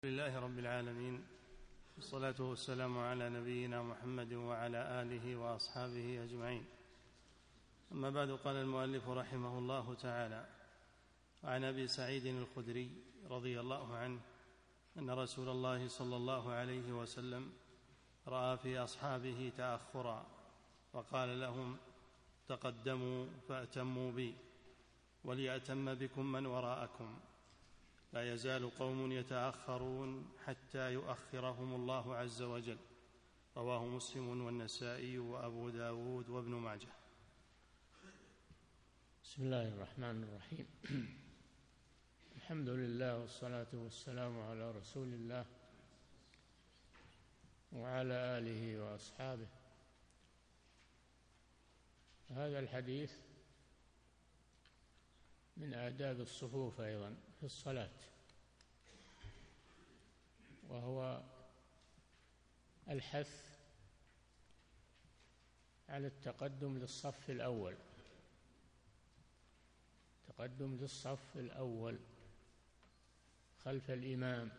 لله رب العالمين، والصلاة والسلام على نبينا محمد وعلى آله وأصحابه أجمعين. أما بعد، قال المؤلف رحمه الله تعالى: وعن أبي سعيد الخدري رضي الله عنه أن رسول الله صلى الله عليه وسلم رأى في أصحابه تأخرا وقال لهم: تقدموا فأتموا بي وليأتم بكم من وراءكم، لا يزال قوم يتأخرون حتى يؤخرهم الله عز وجل. رواه مسلم والنسائي وأبو داود وابن ماجه. بسم الله الرحمن الرحيم. الحمد لله والصلاة والسلام على رسول الله وعلى آله وأصحابه. هذا الحديث من آداب الصفوف أيضا في الصلاة، وهو الحث على التقدم للصف الأول، تقدم للصف الأول خلف الإمام،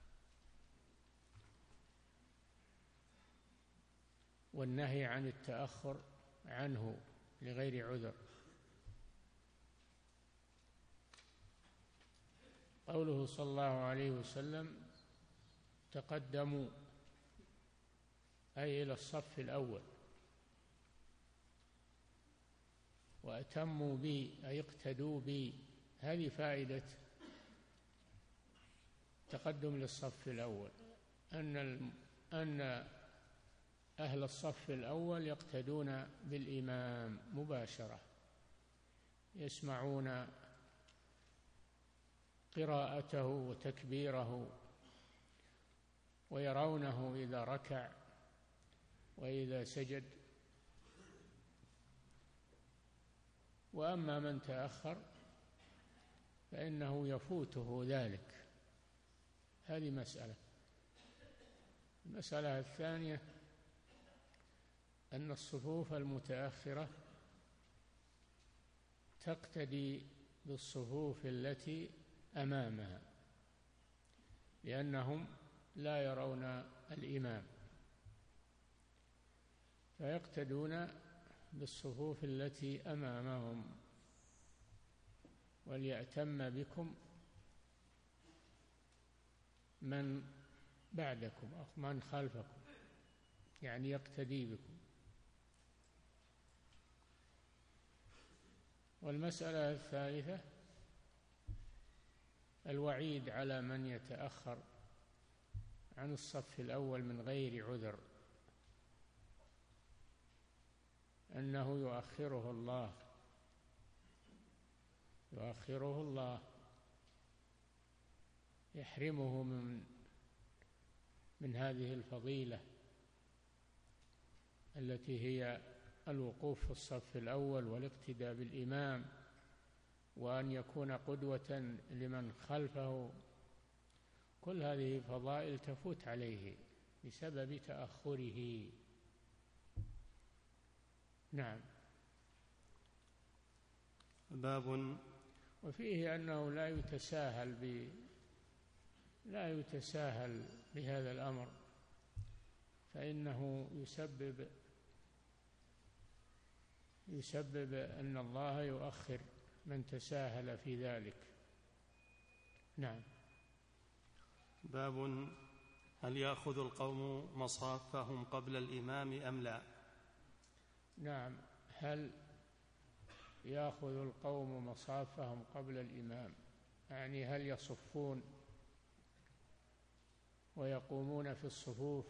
والنهي عن التأخر عنه لغير عذر. قوله صلى الله عليه وسلم: تقدموا، أي إلى الصف الأول، وأتموا بي، أي اقتدوا بي. هذه فائدة تقدم للصف الأول، أن أهل الصف الأول يقتدون بالإمام مباشرة، يسمعون قراءته وتكبيره، ويرونه إذا ركع وإذا سجد. وأما من تأخر فإنه يفوته ذلك. هذه مسألة. المسألة الثانية أن الصفوف المتأخرة تقتدي بالصفوف التي أمامها، لأنهم لا يرون الإمام، فيقتدون بالصفوف التي أمامهم. وليأتم بكم من بعدكم أو من خلفكم، يعني يقتدي بكم. والمسألة الثالثة الوعيد على من يتأخر عن الصف الأول من غير عذر، أنه يؤخره الله، يحرمه من هذه الفضيلة التي هي الوقوف في الصف الأول والاقتداء بالإمام، وأن يكون قدوة لمن خلفه. كل هذه فضائل تفوت عليه بسبب تأخره. نعم. باب. وفيه أنه لا يتساهل بهذا الأمر، فإنه يسبب أن الله يؤخر من تساهل في ذلك. نعم. باب: هل يأخذ القوم مصافهم قبل الإمام أم لا؟ نعم. هل يأخذ القوم مصافهم قبل الإمام، يعني هل يصفون ويقومون في الصفوف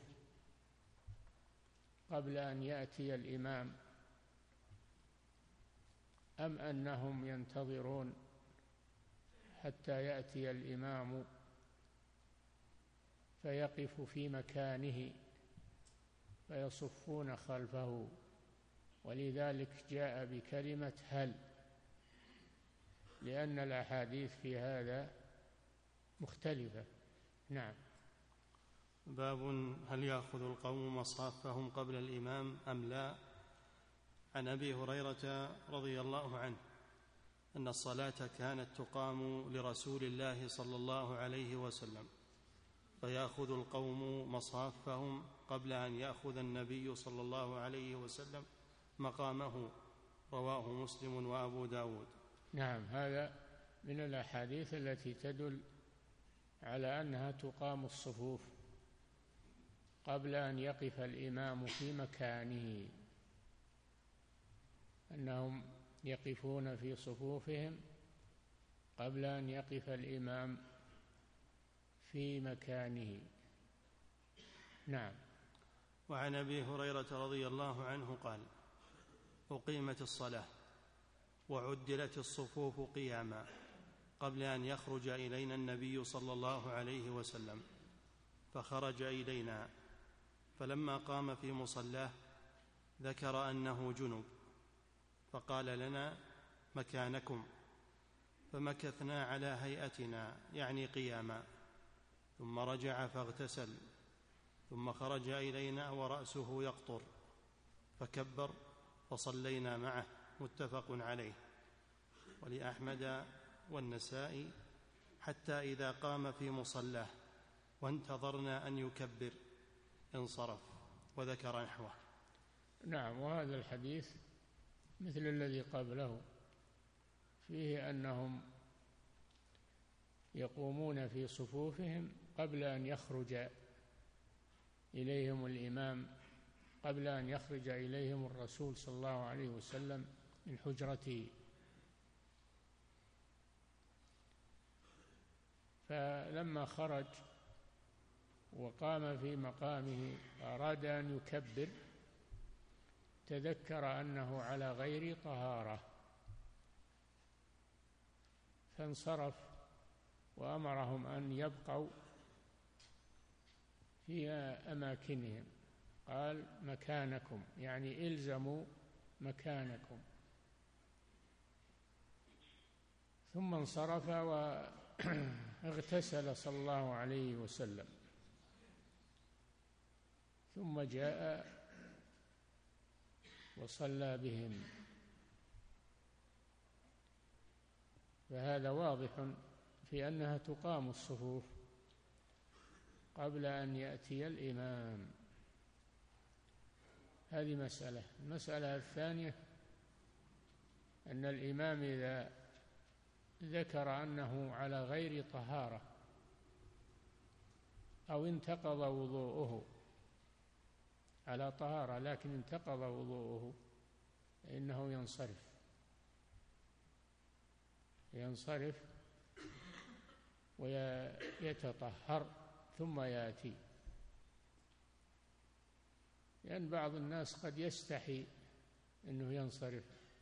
قبل أن يأتي الإمام، أم أنهم ينتظرون حتى يأتي الإمام فيقف في مكانه فيصفون خلفه؟ ولذلك جاء بكلمة هل، لأن الأحاديث في هذا مختلفة. نعم. باب: هل يأخذ القوم مصافهم قبل الإمام أم لا؟ عن أبي هريرة رضي الله عنه أن الصلاة كانت تقام لرسول الله صلى الله عليه وسلم، فيأخذ القوم مصافهم قبل أن يأخذ النبي صلى الله عليه وسلم مقامه. رواه مسلم وأبو داود. نعم، هذا من الأحاديث التي تدل على أنها تقام الصفوف قبل أن يقف الإمام في مكانه، أنهم يقفون في صفوفهم قبل أن يقف الإمام في مكانه. نعم. وعن أبي هريرة رضي الله عنه قال: أقيمت الصلاة وعدلت الصفوف قياما قبل أن يخرج إلينا النبي صلى الله عليه وسلم، فخرج إلينا، فلما قام في مصلاه ذكر أنه جنب، فقال لنا: مكانكم، فمكثنا على هيئتنا يعني قياما، ثم رجع فاغتسل، ثم خرج إلينا ورأسه يقطر، فكبر فصلينا معه. متفق عليه. ولأحمد والنسائي: حتى إذا قام في مصلاه وانتظرنا أن يكبر انصرف، وذكر نحوه. نعم، وهذا الحديث مثل الذي قبله، فيه أنهم يقومون في صفوفهم قبل أن يخرج إليهم الإمام، قبل أن يخرج إليهم الرسول صلى الله عليه وسلم من حجرته. فلما خرج وقام في مقامه أراد أن يكبر، تذكر أنه على غير طهارة فانصرف، وأمرهم أن يبقوا في أماكنهم. قال: مكانكم، يعني إلزموا مكانكم. ثم انصرف واغتسل صلى الله عليه وسلم، ثم جاء وصلى بهم. فهذا واضح في أنها تقام الصفوف قبل أن يأتي الإمام. هذه مسألة. المسألة الثانية أن الإمام إذا ذكر أنه على غير طهارة أو انتقض وضوءه، على طهارة لكن انتقض وضوءه، فإنه ينصرف ويتطهر ثم يأتي. لأن بعض الناس قد يستحي أنه ينصرف،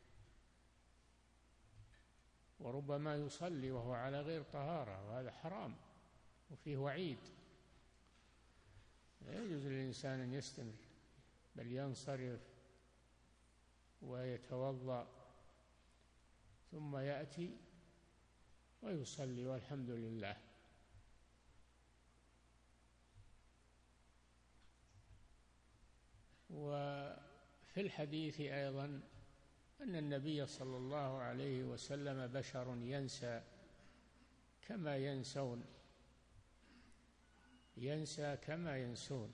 وربما يصلي وهو على غير طهارة، وهذا حرام وفيه وعيد. لا يجوز للإنسان أن يستمر، بل ينصرف ويتوضأ ثم يأتي ويصلي، والحمد لله. وفي الحديث أيضا أن النبي صلى الله عليه وسلم بشر ينسى كما ينسون، ينسى كما ينسون،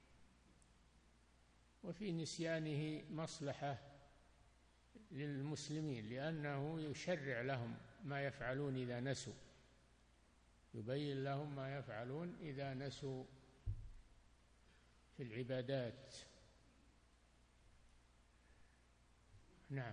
وفي نسيانه مصلحة للمسلمين، لأنه يشرع لهم ما يفعلون إذا نسوا، يبين لهم ما يفعلون إذا نسوا في العبادات. نعم.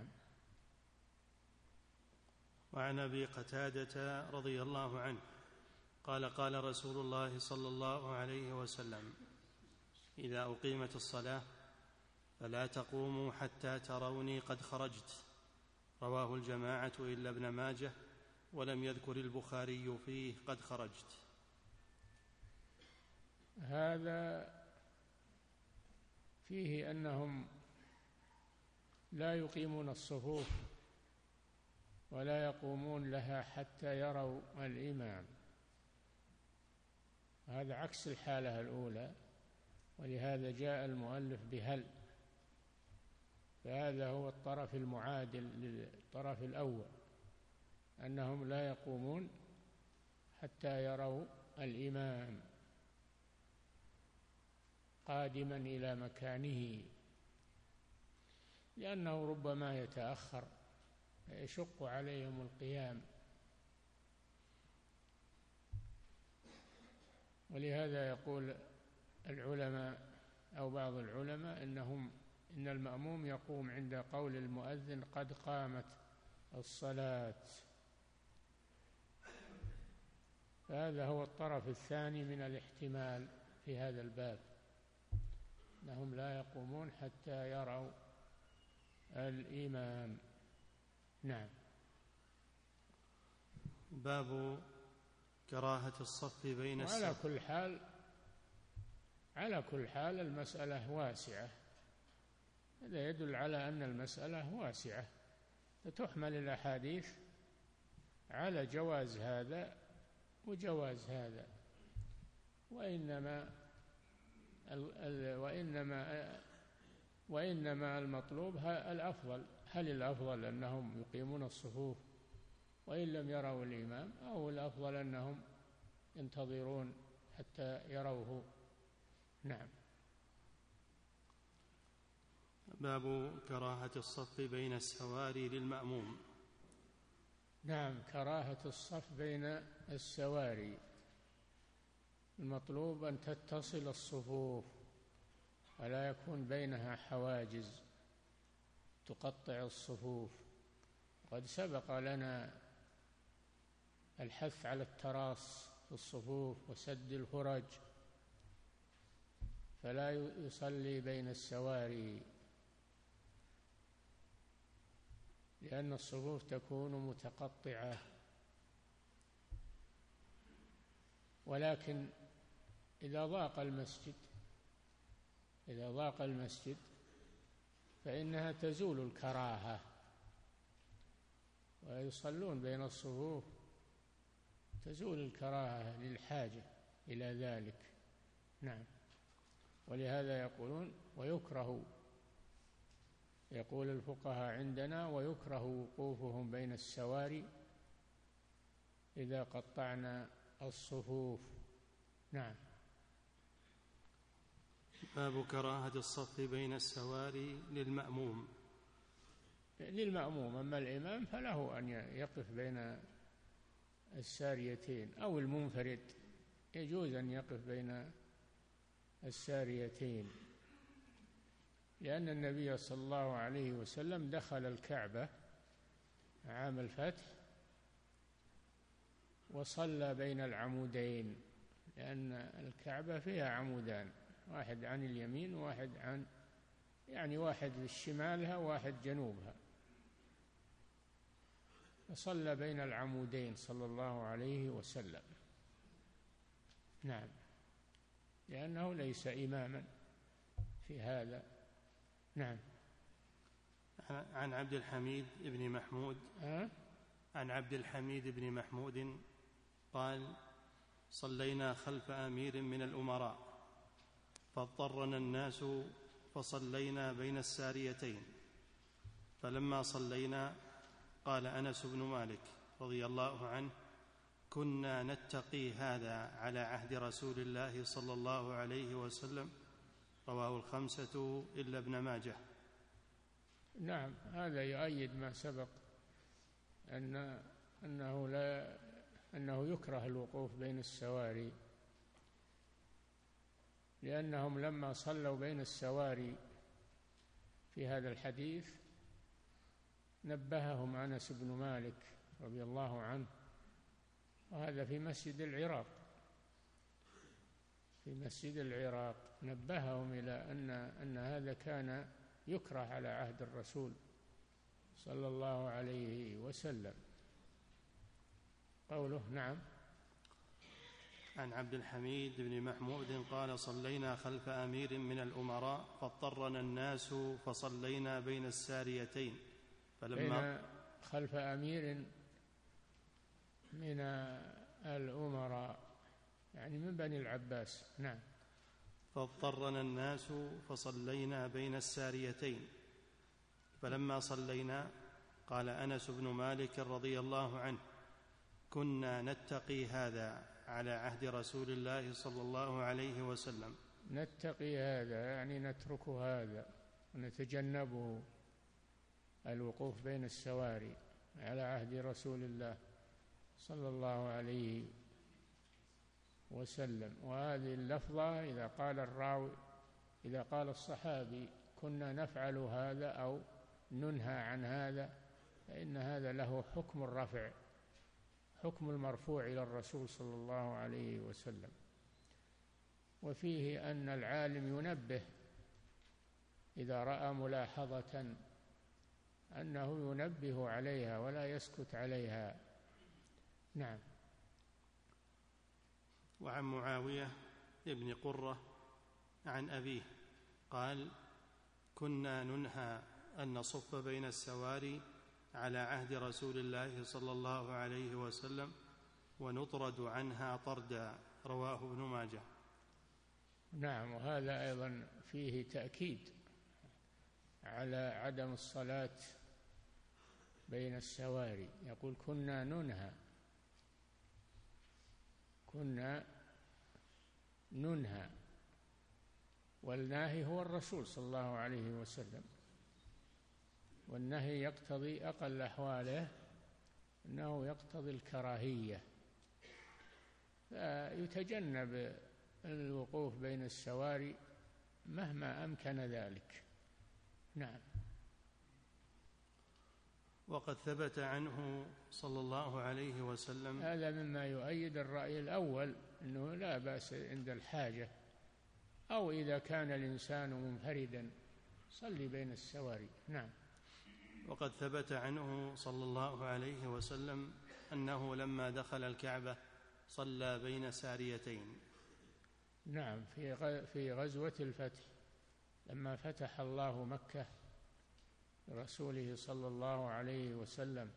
وعن أبي قتادة رضي الله عنه قال: قال رسول الله صلى الله عليه وسلم: إذا أقيمت الصلاة فلا تقوموا حتى تروني قد خرجت. رواه الجماعة إلا ابن ماجه، ولم يذكر البخاري فيه قد خرجت. هذا فيه أنهم لا يقيمون الصفوف ولا يقومون لها حتى يروا الإمام، هذا عكس الحالة الأولى، ولهذا جاء المؤلف بهل، فهذا هو الطرف المعادل للطرف الأول، أنهم لا يقومون حتى يروا الإمام. قادما إلى مكانه، لأنه ربما يتأخر يشق عليهم القيام. ولهذا يقول العلماء أو بعض العلماء إن المأموم يقوم عند قول المؤذن قد قامت الصلاة. فهذا هو الطرف الثاني من الاحتمال في هذا الباب، أنهم لا يقومون حتى يروا الإمام. نعم. باب كراهة الصف بين السفر. على كل حال المسألة واسعة، هذا يدل على أن المسألة واسعة، فتحمل الأحاديث على جواز هذا وجواز هذا، وإنما المطلوب الأفضل. هل الأفضل أنهم يقيمون الصفوف وإن لم يروا الإمام، أو الأفضل أنهم ينتظرون حتى يروه؟ نعم. باب كراهة الصف بين السواري للمأموم. نعم، كراهة الصف بين السواري، المطلوب أن تتصل الصفوف ولا يكون بينها حواجز تقطع الصفوف. قد سبق لنا الحث على التراص في الصفوف وسد الفرج، فلا يصلي بين السواري، لأن الصفوف تكون متقطعة. ولكن إذا ضاق المسجد فإنها تزول الكراهة ويصلون بين الصفوف، تزول الكراهة للحاجة إلى ذلك. نعم. ولهذا يقولون ويكره، يقول الفقهاء عندنا ويكره وقوفهم بين السواري إذا قطعنا الصفوف. نعم. باب كراهة الصف بين السواري للمأموم. أما الإمام فله أن يقف بين الساريتين، أو المنفرد يجوز أن يقف بين الساريتين، لأن النبي صلى الله عليه وسلم دخل الكعبة عام الفتح وصلى بين العمودين، لأن الكعبة فيها عمودان، واحد عن اليمين وواحد واحد شمالها وواحد جنوبها، فصلى بين العمودين صلى الله عليه وسلم. نعم، لأنه ليس إماما في هذا. نعم. عن عبد الحميد بن محمود قال: صلينا خلف أمير من الأمراء فاضطرنا الناس فصلينا بين الساريتين، فلما صلينا قال أنس بن مالك رضي الله عنه: كنا نتقي هذا على عهد رسول الله صلى الله عليه وسلم. رواه الخمسة إلا ابن ماجه. نعم، هذا يؤيد ما سبق أنه يكره الوقوف بين السواري، لأنهم لما صلوا بين السواري في هذا الحديث نبههم أنس بن مالك رضي الله عنه، وهذا في مسجد العراق، نبههم إلى أن هذا كان يكره على عهد الرسول صلى الله عليه وسلم. قوله. نعم. عن عبد الحميد بن محمود قال: صلينا خلف أمير من الأمراء فاضطرنا الناس فصلينا بين الساريتين، بين خلف أمير من الأمراء يعني من بني العباس. نعم. فاضطرنا الناس فصلينا بين الساريتين، فلما صلينا قال أنس بن مالك رضي الله عنه: كنا نتقي هذا على عهد رسول الله صلى الله عليه وسلم. نتقي هذا يعني نترك هذا ونتجنبه، الوقوف بين السواري على عهد رسول الله صلى الله عليه وسلم. وهذه اللفظة إذا قال الصحابي كنا نفعل هذا أو ننهى عن هذا، فإن هذا له حكم الرفع، حكم المرفوع إلى الرسول صلى الله عليه وسلم. وفيه أن العالم ينبه إذا رأى ملاحظة أنه ينبه عليها ولا يسكت عليها. نعم. وعن معاوية ابن قرة عن أبيه قال: كنا ننهى أن نصف بين السواري على عهد رسول الله صلى الله عليه وسلم ونطرد عنها طردا، رواه ابن ماجه. نعم. وهذا أيضا فيه تأكيد على عدم الصلاة بين السواري. يقول كنا ننهى، والناهي هو الرسول صلى الله عليه وسلم، والنهي يقتضي أقل أحواله أنه يقتضي الكراهية، فيتجنب الوقوف بين السواري مهما أمكن ذلك. نعم. وقد ثبت عنه صلى الله عليه وسلم، هذا مما يؤيد الرأي الأول أنه لا بأس عند الحاجة، أو إذا كان الإنسان منفردا صلي بين السواري. نعم. وقد ثبت عنه صلى الله عليه وسلم أنه لما دخل الكعبة صلى بين ساريتين. نعم. في غزوة الفتح لما فتح الله مكة لرسوله صلى الله عليه وسلم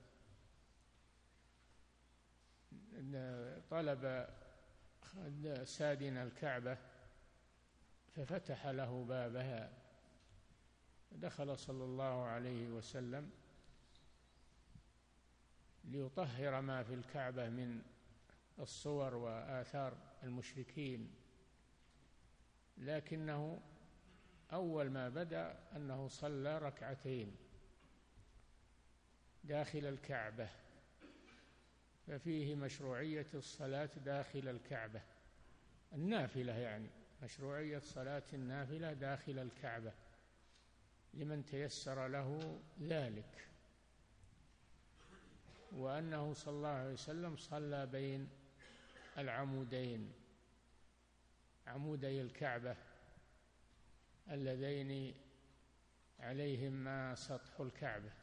طلب سادن الكعبة ففتح له بابها، دخل صلى الله عليه وسلم ليطهر ما في الكعبة من الصور وآثار المشركين، لكنه أول ما بدأ أنه صلى ركعتين داخل الكعبة، ففيه مشروعية الصلاة داخل الكعبة، النافلة يعني مشروعية صلاة النافلة داخل الكعبة لمن تيسر له ذلك. وأنه صلى الله عليه وسلم صلى بين العمودين، عمودي الكعبة اللذين عليهما سطح الكعبة،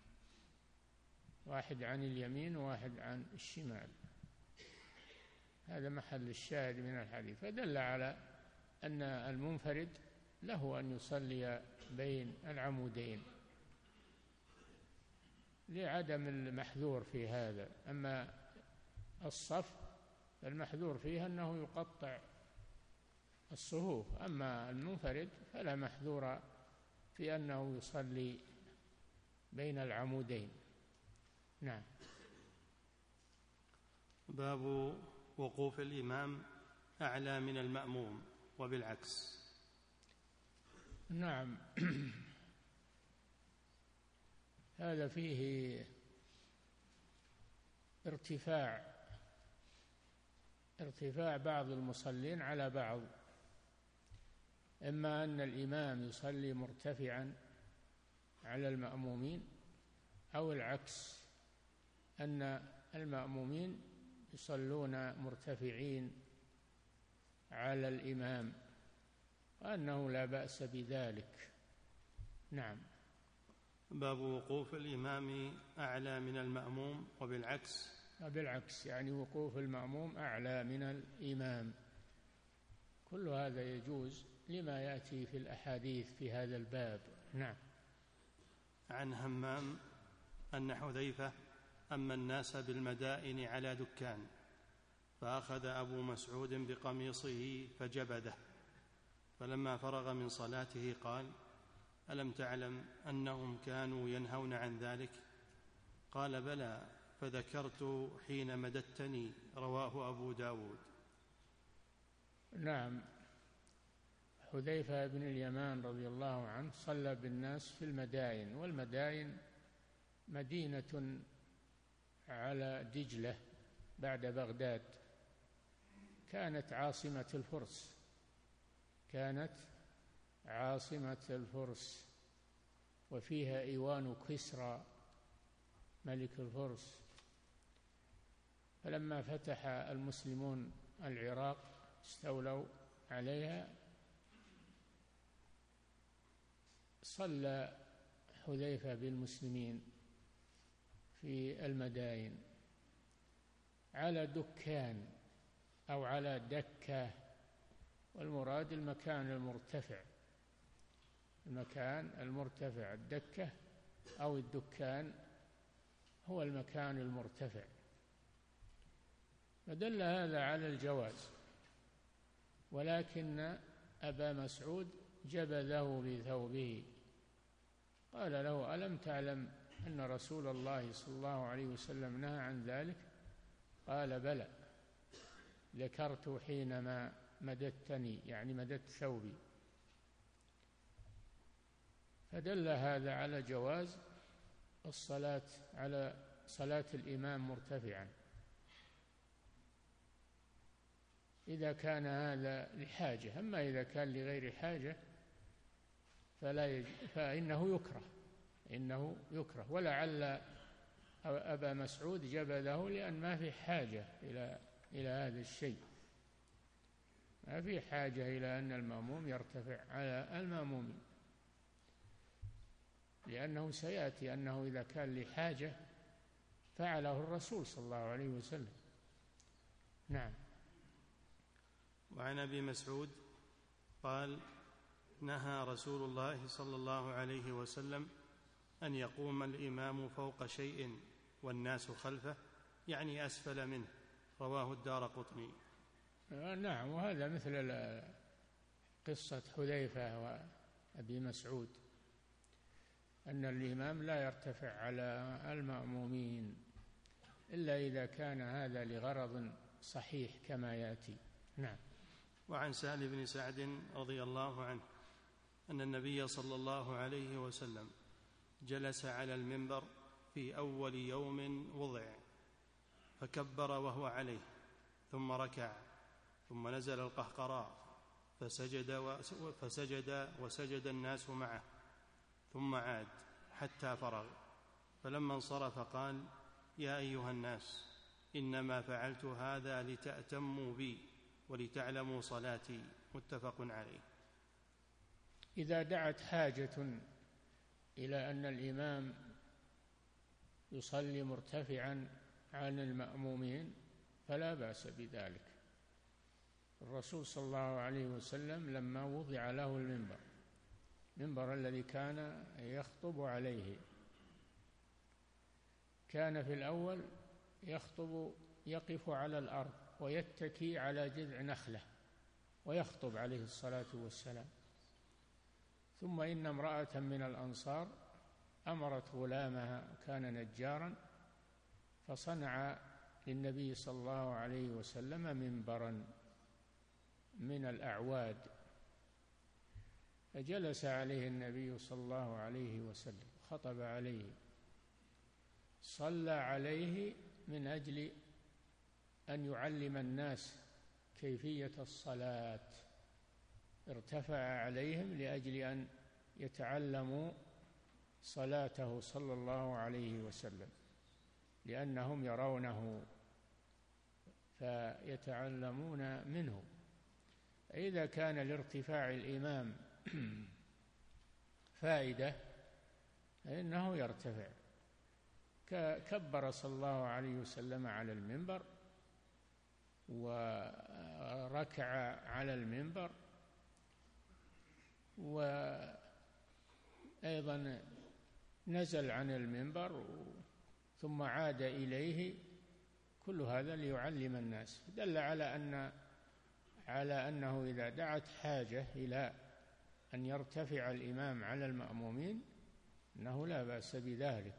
واحد عن اليمين وواحد عن الشمال. هذا محل الشاهد من الحديث، فدل على أن المنفرد له أن يصلي بين العمودين لعدم المحذور في هذا. أما الصف فالمحذور فيه أنه يقطع الصفوف، أما المنفرد فلا محذور في أنه يصلي بين العمودين. نعم. باب وقوف الإمام أعلى من المأموم وبالعكس. نعم. هذا فيه ارتفاع بعض المصلين على بعض، إما أن الإمام يصلي مرتفعا على المأمومين، أو العكس أن المأمومين يصلون مرتفعين على الإمام، وأنه لا بأس بذلك. نعم. باب وقوف الإمام أعلى من المأموم وبالعكس، يعني وقوف المأموم أعلى من الإمام. كل هذا يجوز لما يأتي في الأحاديث في هذا الباب. نعم. عن همام أن حذيفة أما الناس بالمدائن على دكان، فأخذ أبو مسعود بقميصه فجبده، فلما فرغ من صلاته قال: ألم تعلم أنهم كانوا ينهون عن ذلك؟ قال: بلى، فذكرت حين مددتني، رواه أبو داود. نعم. حذيفة بن اليمان رضي الله عنه صلى بالناس في المدائن، والمدائن مدينة على دجلة بعد بغداد، كانت عاصمة الفرس، وفيها إيوان كسرى ملك الفرس. فلما فتح المسلمون العراق استولوا عليها، صلى حذيفة بالمسلمين في المدائن على دكان أو على دكة، والمراد المكان المرتفع، الدكة أو الدكان هو المكان المرتفع. فدل هذا على الجواز، ولكن أبا مسعود جبذه بثوبه، قال له: ألم تعلم أن رسول الله صلى الله عليه وسلم نهى عن ذلك؟ قال: بلى، ذكرت حينما مددتني، يعني مددت ثوبي. فدل هذا على جواز الصلاة على صلاة الإمام مرتفعا إذا كان هذا لحاجة. أما إذا كان لغير حاجة فإنه يكره، ولعل أبا مسعود جبله لأن ما في حاجة إلى هذا الشيء، ما في حاجة إلى أن المأموم يرتفع على المأمومين، لأنه سيأتي أنه إذا كان لحاجة فعله الرسول صلى الله عليه وسلم. نعم. وعن أبي مسعود قال: نهى رسول الله صلى الله عليه وسلم أن يقوم الإمام فوق شيء والناس خلفه، يعني أسفل منه. رواه الدارقطني. نعم، وهذا مثل قصة حذيفة وأبي مسعود، أن الإمام لا يرتفع على المأمومين إلا إذا كان هذا لغرض صحيح كما يأتي. نعم. وعن سهل بن سعد رضي الله عنه أن النبي صلى الله عليه وسلم جلس على المنبر في أول يوم وضع، فكبر وهو عليه، ثم ركع، ثم نزل القهقراء فسجد وسجد الناس معه، ثم عاد حتى فرغ، فلما انصرف قال: يا أيها الناس، إنما فعلت هذا لتأتموا بي ولتعلموا صلاتي. متفق عليه. إذا دعت حاجة إلى أن الإمام يصلي مرتفعا عن المأمومين فلا بأس بذلك. الرسول صلى الله عليه وسلم لما وضع له المنبر الذي كان يخطب عليه، كان في الأول يقف على الأرض ويتكي على جذع نخلة ويخطب عليه الصلاة والسلام. ثم إن امرأة من الأنصار أمرت غلامها، كان نجارا، فصنع للنبي صلى الله عليه وسلم منبرا من الأعواد، فجلس عليه النبي صلى الله عليه وسلم، خطب عليه، صلى عليه من أجل أن يعلم الناس كيفية الصلاة، ارتفع عليهم لأجل أن يتعلموا صلاته صلى الله عليه وسلم، لأنهم يرونه فيتعلمون منه. فإذا كان لارتفاع الإمام فائدة فإنه يرتفع. كبر صلى الله عليه وسلم على المنبر، وركع على المنبر، وأيضا نزل عن المنبر ثم عاد إليه، كل هذا ليعلم الناس. دل على أنه إذا دعت حاجة إلى أن يرتفع الإمام على المأمومين أنه لا بأس بذلك،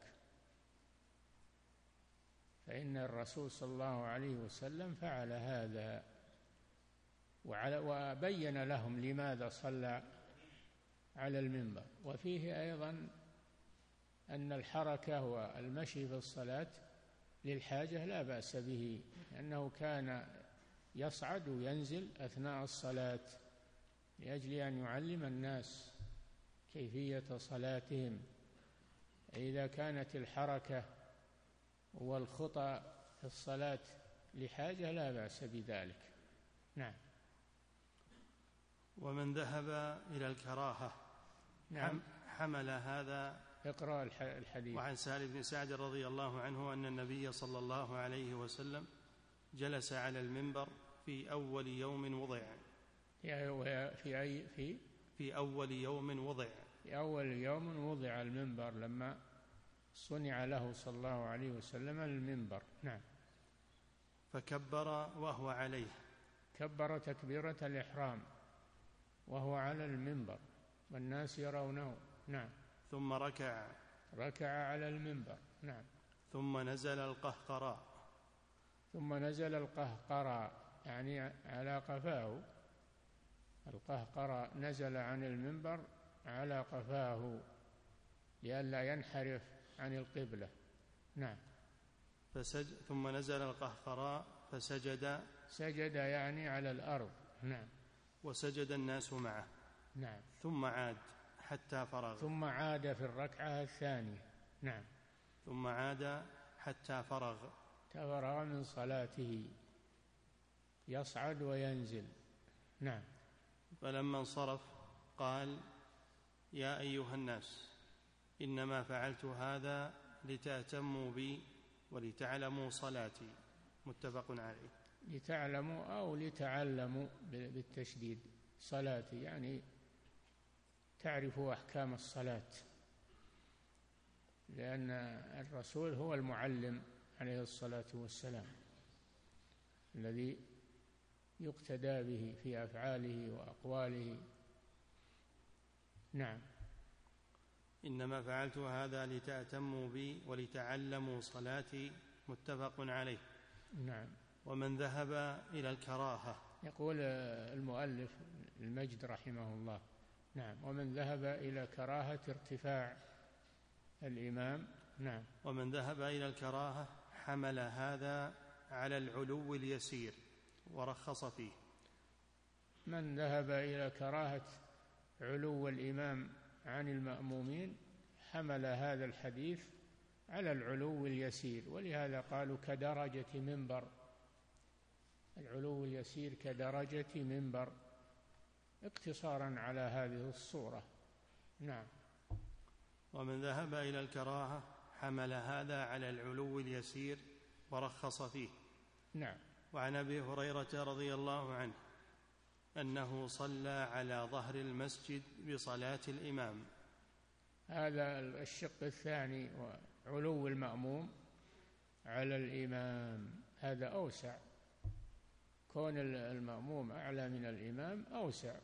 فإن الرسول صلى الله عليه وسلم فعل هذا. وبين لهم لماذا صلى على المنبر. وفيه أيضا أن الحركة والمشي في الصلاة للحاجة لا بأس به، لأنه كان يصعد وينزل أثناء الصلاة لأجل أن يعلم الناس كيفية صلاتهم. إذا كانت الحركة والخطى في الصلاة لحاجة لا بأس بذلك. نعم. ومن ذهب إلى الكراهة نعم. حمل هذا. اقرأ الحديث. وعن سهل بن سعد رضي الله عنه أن النبي صلى الله عليه وسلم جلس على المنبر في أول يوم وضع. في أول يوم وضع. في أول يوم وضع المنبر، لما صنع له صلى الله عليه وسلم المنبر. نعم. فكبر وهو عليه. كبر تكبيرة الإحرام وهو على المنبر والناس يرونه. نعم. ثم ركع على المنبر. نعم. ثم نزل القهقراء. ثم نزل القهقراء يعني على قفاه. القهقراء نزل عن المنبر على قفاه لئلا ينحرف عن القبلة. نعم. ثم نزل القهقراء فسجد يعني على الأرض. نعم. وسجد الناس معه. نعم. ثم عاد حتى فرغ. ثم عاد في الركعة الثانية. نعم. ثم عاد حتى فرغ من صلاته، يصعد وينزل. نعم. فلما انصرف قال: يا أيها الناس، إنما فعلت هذا لتأتموا بي ولتعلموا صلاتي. متفق عليه. لتعلموا أو لتعلموا بالتشديد. صلاتي يعني تعرفوا أحكام الصلاة، لأن الرسول هو المعلم عليه الصلاة والسلام الذي يقتدى به في أفعاله وأقواله. نعم. إنما فعلت هذا لتأتموا بي ولتعلموا صلاتي. متفق عليه. نعم. ومن ذهب إلى الكراهة، يقول المؤلف المجد رحمه الله. نعم. ومن ذهب إلى كراهة ارتفاع الإمام. نعم. ومن ذهب إلى الكراهة حمل هذا على العلو اليسير ورخص فيه. من ذهب إلى كراهة علو الإمام عن المأمومين حمل هذا الحديث على العلو اليسير، ولهذا قالوا كدرجة منبر. العلو اليسير كدرجة منبر، اقتصارا على هذه الصورة. نعم. ومن ذهب إلى الكراهة حمل هذا على العلو اليسير ورخص فيه. نعم. وعن أبي هريرة رضي الله عنه أنه صلى على ظهر المسجد بصلاة الإمام. هذا الشق الثاني، وعلو المأموم على الإمام، هذا أوسع. كون المأموم أعلى من الإمام أوسع،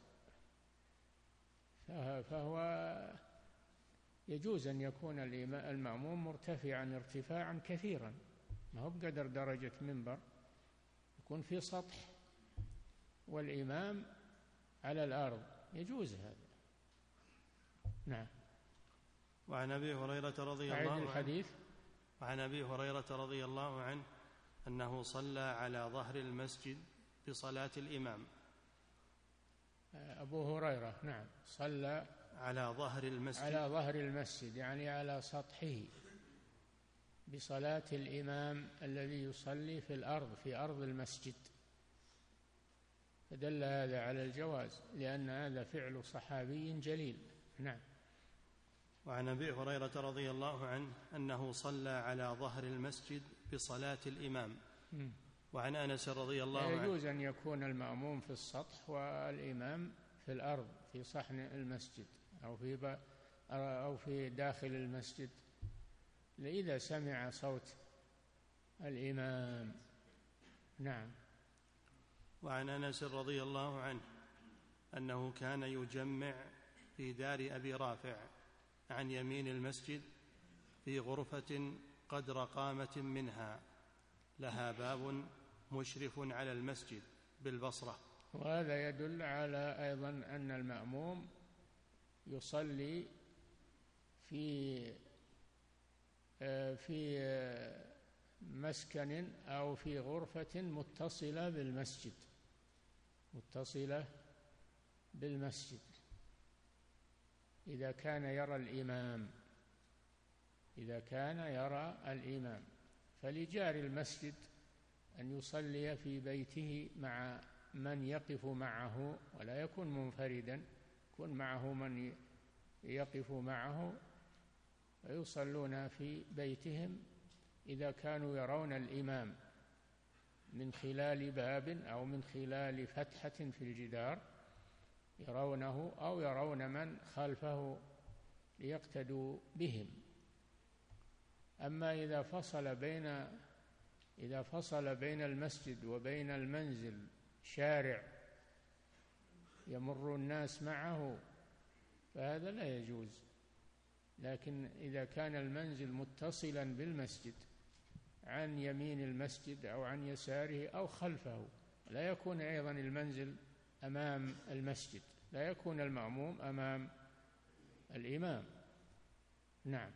فهو يجوز أن يكون المأموم مرتفعا ارتفاعا كثيرا، ما هو بقدر درجة منبر، يكون في سطح والإمام على الأرض، يجوز هذا. نعم. وعن أبي هريرة رضي الله عنه أنه صلى على ظهر المسجد بصلاة الإمام. أبو هريرة نعم صلى على ظهر المسجد يعني على سطحه بصلاة الإمام الذي يصلي في الأرض، في أرض المسجد، فدل هذا على الجواز، لأن هذا فعل صحابي جليل. نعم. وعن أبي هريرة رضي الله عنه أنه صلى على ظهر المسجد بصلاة الإمام. وعن أنس رضي الله عنه يجوز أن يكون المأموم في السطح والإمام في الأرض في صحن المسجد أو في داخل المسجد، إذا سمع صوت الإمام. نعم. وعن أنس رضي الله عنه أنه كان يجمع في دار أبي رافع عن يمين المسجد في غرفة قدر قامة منها، لها باب مشرف على المسجد بالبصرة، وهذا يدل على أيضا أن المأموم يصلي في مسكن أو في غرفة متصلة بالمسجد إذا كان يرى الإمام، فلجار المسجد أن يصلي في بيته مع من يقف معه، ولا يكون منفردا، يكون معه من يقف معه، ويصلون في بيتهم إذا كانوا يرون الإمام من خلال باب أو من خلال فتحة في الجدار يرونه، أو يرون من خلفه ليقتدوا بهم. أما إذا فصل بين المسجد وبين المنزل شارع يمر الناس معه فهذا لا يجوز. لكن إذا كان المنزل متصلا بالمسجد عن يمين المسجد أو عن يساره أو خلفه، لا يكون أيضا المنزل أمام المسجد، لا يكون المأموم أمام الإمام. نعم.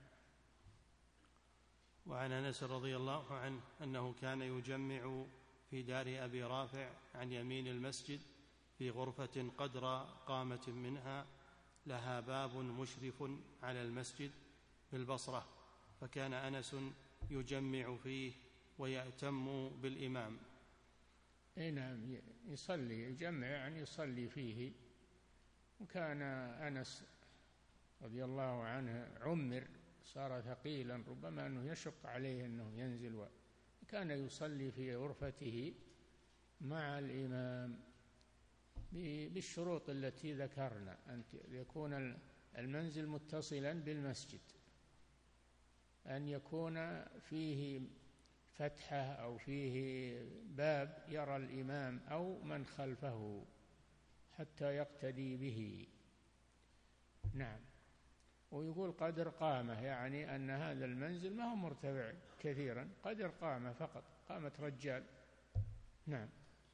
وعن أنس رضي الله عنه أنه كان يجمع في دار أبي رافع عن يمين المسجد في غرفة قدر قامة منها لها باب مشرف على المسجد في البصرة، فكان أنس يجمع فيه ويأتم بالإمام. نعم، يجمع يعني يصلي فيه. وكان أنس رضي الله عنه عمر، صار ثقيلا، ربما أنه يشق عليه أنه ينزل، وكان يصلي في غرفته مع الإمام بالشروط التي ذكرنا، أن يكون المنزل متصلا بالمسجد، أن يكون فيه فتحة أو فيه باب يرى الإمام أو من خلفه حتى يقتدي به. نعم. ويقول قدر قامة، يعني أن هذا المنزل ما هو مرتفع كثيرا، قدر قامة فقط، قامة رجال. نعم.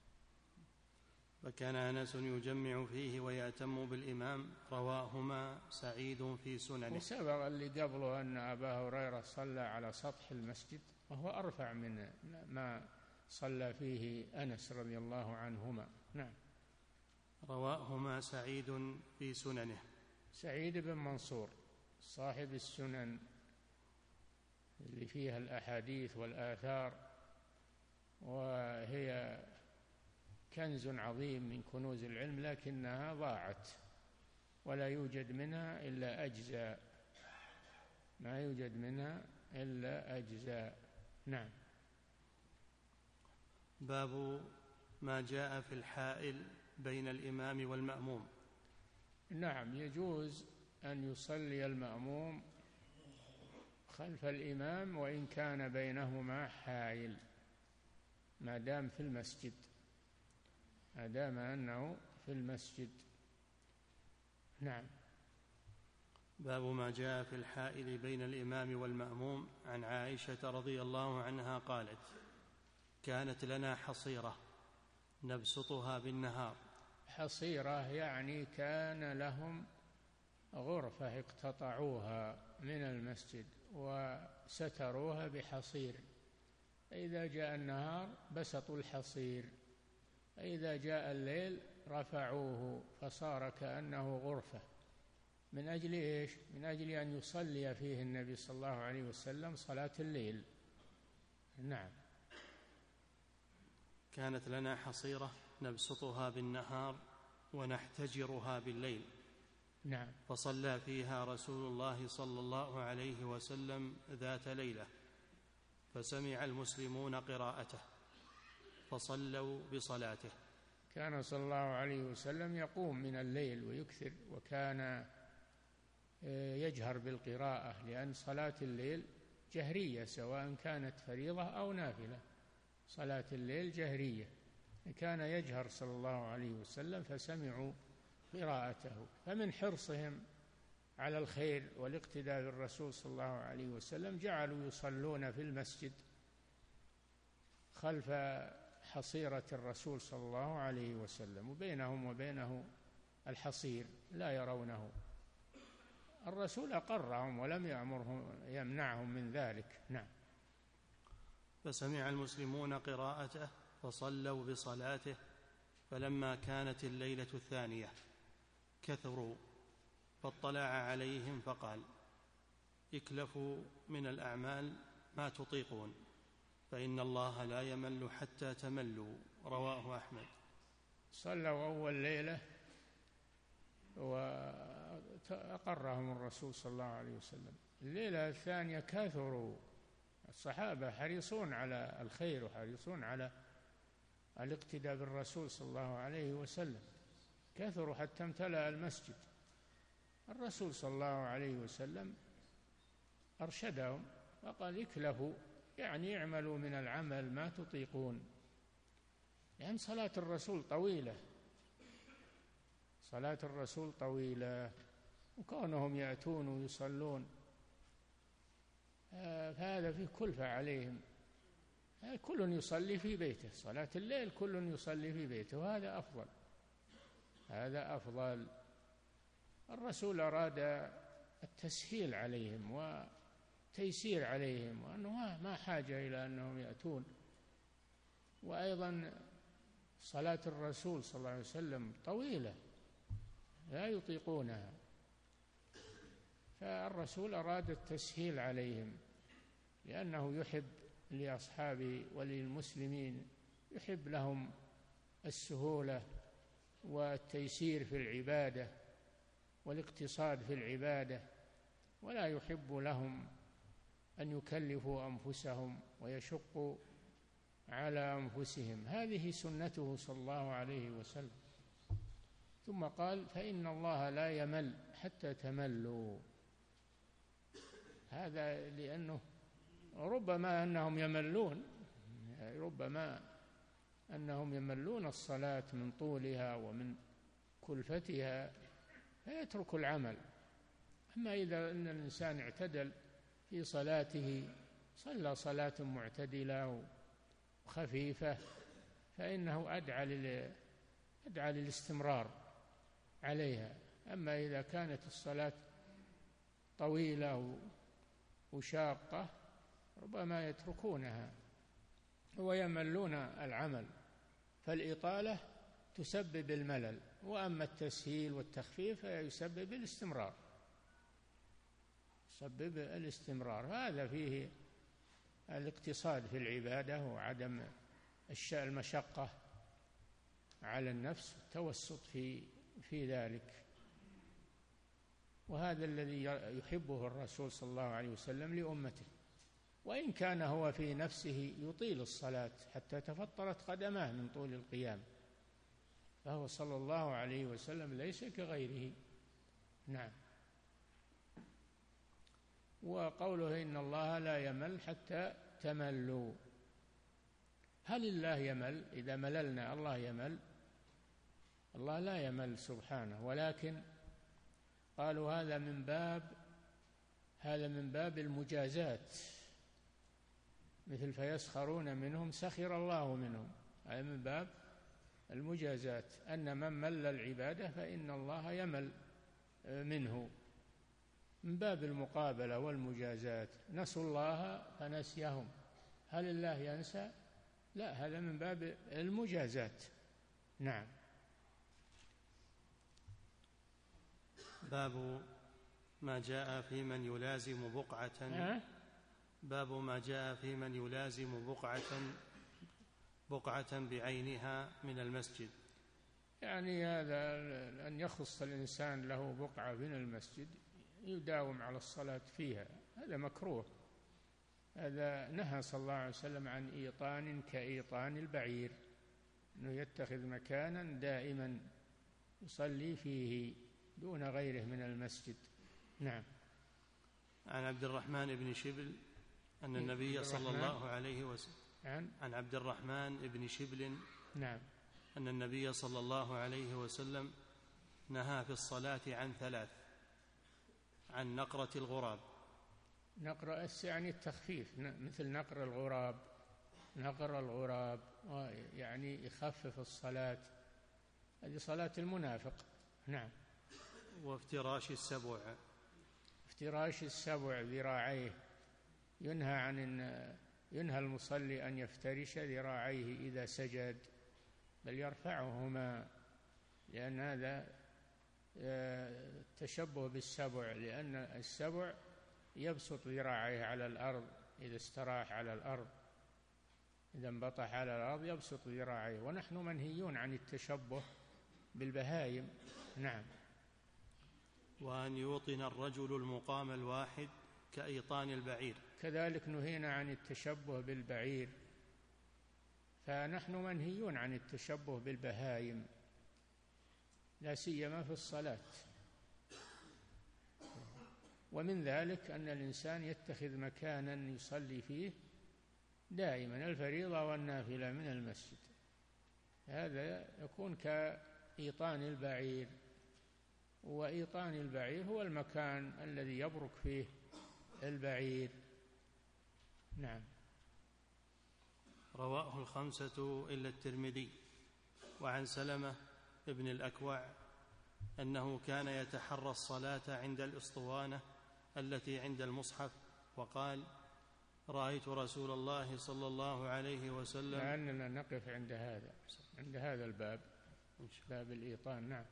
فكان أنس يجمع فيه ويأتم بالإمام، رواهما سعيد في سننه. وسبق اللي قبله أن أبا هريرة صلى على سطح المسجد وهو أرفع من ما صلى فيه أنس رضي الله عنهما. نعم. رواهما سعيد في سننه. سعيد بن منصور صاحب السنن اللي فيها الأحاديث والآثار، وهي كنز عظيم من كنوز العلم، لكنها ضاعت ولا يوجد منها إلا أجزاء، ما يوجد منها إلا أجزاء. نعم. باب ما جاء في الحائل بين الإمام والمأموم. نعم، يجوز أن يصلي المأموم خلف الإمام وإن كان بينهما حائل، ما دام في المسجد، ما دام أنه في المسجد. نعم. باب ما جاء في الحائل بين الإمام والمأموم. عن عائشة رضي الله عنها قالت: كانت لنا حصيرة نبسطها بالنهار. حصيرة يعني كان لهم غرفة اقتطعوها من المسجد وستروها بحصير، فإذا جاء النهار بسطوا الحصير، فإذا جاء الليل رفعوه فصار كأنه غرفة. من أجل إيش؟ من أجل أن يصلي فيه النبي صلى الله عليه وسلم صلاة الليل. نعم. كانت لنا حصيرة نبسطها بالنهار ونحتجرها بالليل. نعم. فصلى فيها رسول الله صلى الله عليه وسلم ذات ليلة، فسمع المسلمون قراءته فصلوا بصلاته. كان صلى الله عليه وسلم يقوم من الليل ويكثر، وكان يجهر بالقراءة، لأن صلاة الليل جهرية سواء كانت فريضة أو نافلة، صلاة الليل جهرية، كان يجهر صلى الله عليه وسلم فسمعوا قراءته، فمن حرصهم على الخير والاقتداء بالرسول صلى الله عليه وسلم جعلوا يصلون في المسجد خلف حصيرة الرسول صلى الله عليه وسلم، وبينهم وبينه الحصير لا يرونه. الرسول أقرهم ولم يمنعهم من ذلك. نعم. فسمع المسلمون قراءته فصلوا بصلاته، فلما كانت الليلة الثانية كثروا، فاطلع عليهم فقال: اكلفوا من الأعمال ما تطيقون، فإن الله لا يمل حتى تملوا. رواه أحمد. صلوا أول ليلة وأقرهم الرسول صلى الله عليه وسلم. الليلة الثانية كثروا، الصحابة حريصون على الخير وحريصون على الاقتداء بالرسول صلى الله عليه وسلم، كثروا حتى امتلأ المسجد. الرسول صلى الله عليه وسلم أرشدهم وقال: اكلفوا، يعني اعملوا من العمل ما تطيقون، لأن صلاة الرسول طويلة، صلاة الرسول طويلة، وكونهم يأتون ويصلون فهذا فيه كلفة عليهم. كل يصلي في بيته، صلاة الليل كل يصلي في بيته، وهذا أفضل، هذا أفضل. الرسول أراد التسهيل عليهم وتيسير عليهم، وأنه ما حاجة إلى أنهم يأتون. وأيضا صلاة الرسول صلى الله عليه وسلم طويلة لا يطيقونها، فالرسول أراد التسهيل عليهم، لأنه يحب لأصحابه وللمسلمين، يحب لهم السهولة والتيسير في العبادة والاقتصاد في العبادة، ولا يحب لهم أن يكلفوا أنفسهم ويشقوا على أنفسهم. هذه سنته صلى الله عليه وسلم. ثم قال: فإن الله لا يمل حتى تملوا. هذا لأنه ربما أنهم يملون الصلاة من طولها ومن كلفتها فيترك العمل. أما إذا أن الإنسان اعتدل في صلاته، صلى صلاة معتدلة وخفيفة، فإنه أدعى للاستمرار عليها. أما إذا كانت الصلاة طويلة وشاقة ربما يتركونها ويملون العمل، فالإطالة تسبب الملل، وأما التسهيل والتخفيف فيسبب الاستمرار، يسبب الاستمرار. هذا فيه الاقتصاد في العبادة وعدم المشقة على النفس، التوسط في ذلك. وهذا الذي يحبه الرسول صلى الله عليه وسلم لأمته، وإن كان هو في نفسه يطيل الصلاة حتى تفطرت قدماه من طول القيام، فهو صلى الله عليه وسلم ليس كغيره. نعم. وقوله: إن الله لا يمل حتى تملوا. هل الله يمل؟ إذا مللنا الله يمل؟ الله لا يمل سبحانه، ولكن قالوا هذا من باب المجازات، مثل فيسخرون منهم سخر الله منهم، هذا من باب المجازات، أن من مل العبادة فإن الله يمل منه، من باب المقابلة والمجازات. نسوا الله فنسيهم. هل الله ينسى؟ لا، هذا من باب المجازات. نعم. باب ما جاء في من يلازم بقعة بعينها من المسجد. يعني هذا أن يخص الإنسان له بقعة من المسجد يداوم على الصلاة فيها، هذا مكروه. هذا نهى صلى الله عليه وسلم عن إيطان كإيطان البعير، أنه يتخذ مكانا دائما يصلي فيه دون غيره من المسجد. نعم. عن عبد الرحمن بن شبل أن النبي صلى الله عليه وسلم عن عبد الرحمن بن شبل نعم أن النبي صلى الله عليه وسلم نهى في الصلاة عن ثلاث: عن نقرة الغراب. نقرة يعني التخفيف، مثل نقر الغراب، نقر الغراب، يعني يخفف الصلاة، هذه صلاة المنافق. نعم. وافتراش السبع. افتراش السبع ذراعيه، ينهى المصلي أن يفترش ذراعيه إذا سجد، بل يرفعهما، لأن هذا تشبه بالسبع، لأن السبع يبسط ذراعيه على الأرض إذا استراح على الأرض، إذا انبطح على الأرض يبسط ذراعيه، ونحن منهيون عن التشبه بالبهائم. نعم. وأن يوطن الرجل المقام الواحد كأيطان البعير، كذلك نهينا عن التشبه بالبعير، فنحن منهيون عن التشبه بالبهائم، لا سيما في الصلاة. ومن ذلك أن الإنسان يتخذ مكانا يصلي فيه دائما الفريضة والنافلة من المسجد، هذا يكون كإيطان البعير، وإيطان البعير هو المكان الذي يبرك فيه البعير. نعم. رواه الخمسة إلا الترمذي. وعن سلمة ابن الأكوع أنه كان يتحرى الصلاة عند الإسطوانة التي عند المصحف، وقال: رأيت رسول الله صلى الله عليه وسلم. لأننا نقف عند هذا الباب، باب الإيطان. نعم.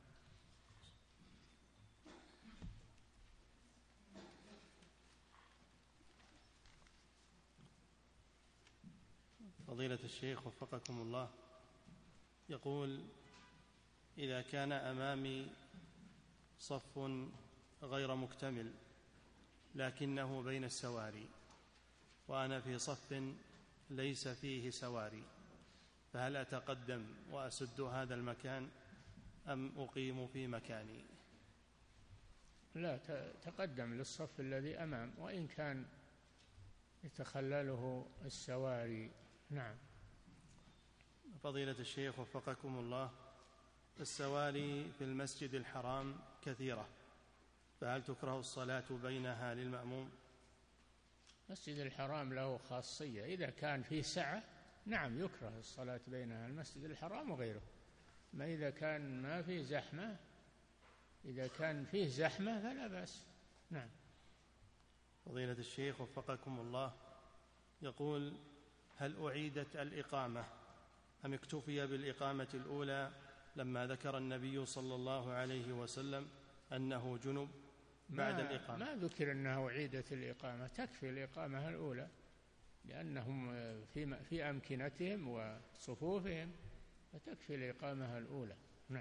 فضيلة الشيخ وفقكم الله، يقول: إذا كان أمامي صف غير مكتمل لكنه بين السواري، وأنا في صف ليس فيه سواري، فهل أتقدم وأسد هذا المكان أم أقيم في مكاني؟ لا، تقدم للصف الذي أمام، وإن كان يتخلله السواري. نعم. فضيلة الشيخ وفقكم الله، السواري في المسجد الحرام كثيرة، فهل تكره الصلاة بينها للمأموم؟ المسجد الحرام له خاصية، إذا كان فيه سعة نعم يكره الصلاة بينها، المسجد الحرام وغيره. ما إذا كان ما فيه زحمة، إذا كان فيه زحمة فلا بأس. نعم. فضيلة الشيخ وفقكم الله، يقول: هل أعيدت الإقامة أم اكتفي بالإقامة الأولى لما ذكر النبي صلى الله عليه وسلم أنه جنب بعد الإقامة؟ ما ذكر أنه أعيدت الإقامة، تكفي الإقامة الأولى، لأنهم في أمكنتهم وصفوفهم، فتكفي الإقامة الأولى. نعم.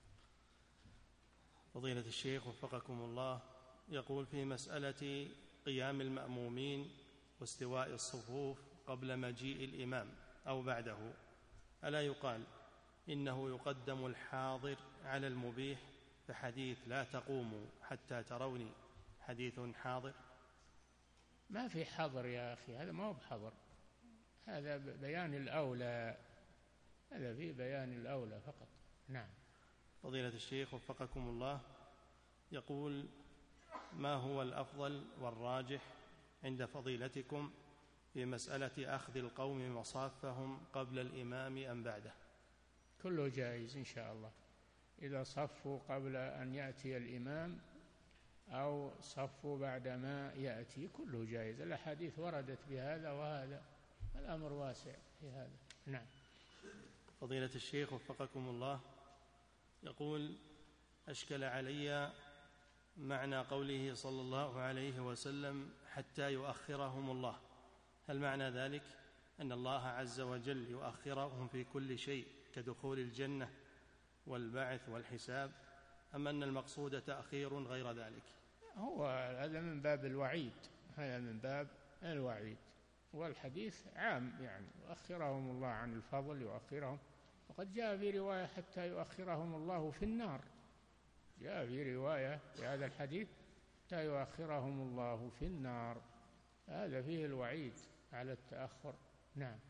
فضيلة الشيخ وفقكم الله، يقول: في مسألة قيام المأمومين واستواء الصفوف قبل مجيء الإمام أو بعده، ألا يقال إنه يقدم الحاضر على المبيح، فحديث لا تقوموا حتى تروني حديث حاضر؟ ما في حظر يا أخي، هذا ما هو بحظر، هذا بيان الأولى، هذا في بيان الأولى فقط. نعم. فضيلة الشيخ وفقكم الله، يقول: ما هو الأفضل والراجح عند فضيلتكم في مسألة أخذ القوم مصافهم قبل الإمام أم بعده؟ كله جائز إن شاء الله، إذا صفوا قبل أن يأتي الإمام أو صفوا بعدما يأتي، كله جائز، الأحاديث وردت بهذا وهذا، الأمر واسع في هذا. نعم. فضيلة الشيخ وفقكم الله، يقول: أشكل علي معنى قوله صلى الله عليه وسلم حتى يؤخرهم الله، هل معنى ذلك أن الله عز وجل يؤخرهم في كل شيء كدخول الجنة والبعث والحساب، أم أن المقصود تأخير غير ذلك؟ هو هذا من باب الوعيد، هذا من باب الوعيد، والحديث عام، يعني يؤخرهم الله عن الفضل، يؤخرهم، وقد جاء في رواية حتى يؤخرهم الله في النار، جاء في رواية في هذا الحديث حتى يؤخرهم الله في النار، هذا فيه الوعيد على التأخر. نعم.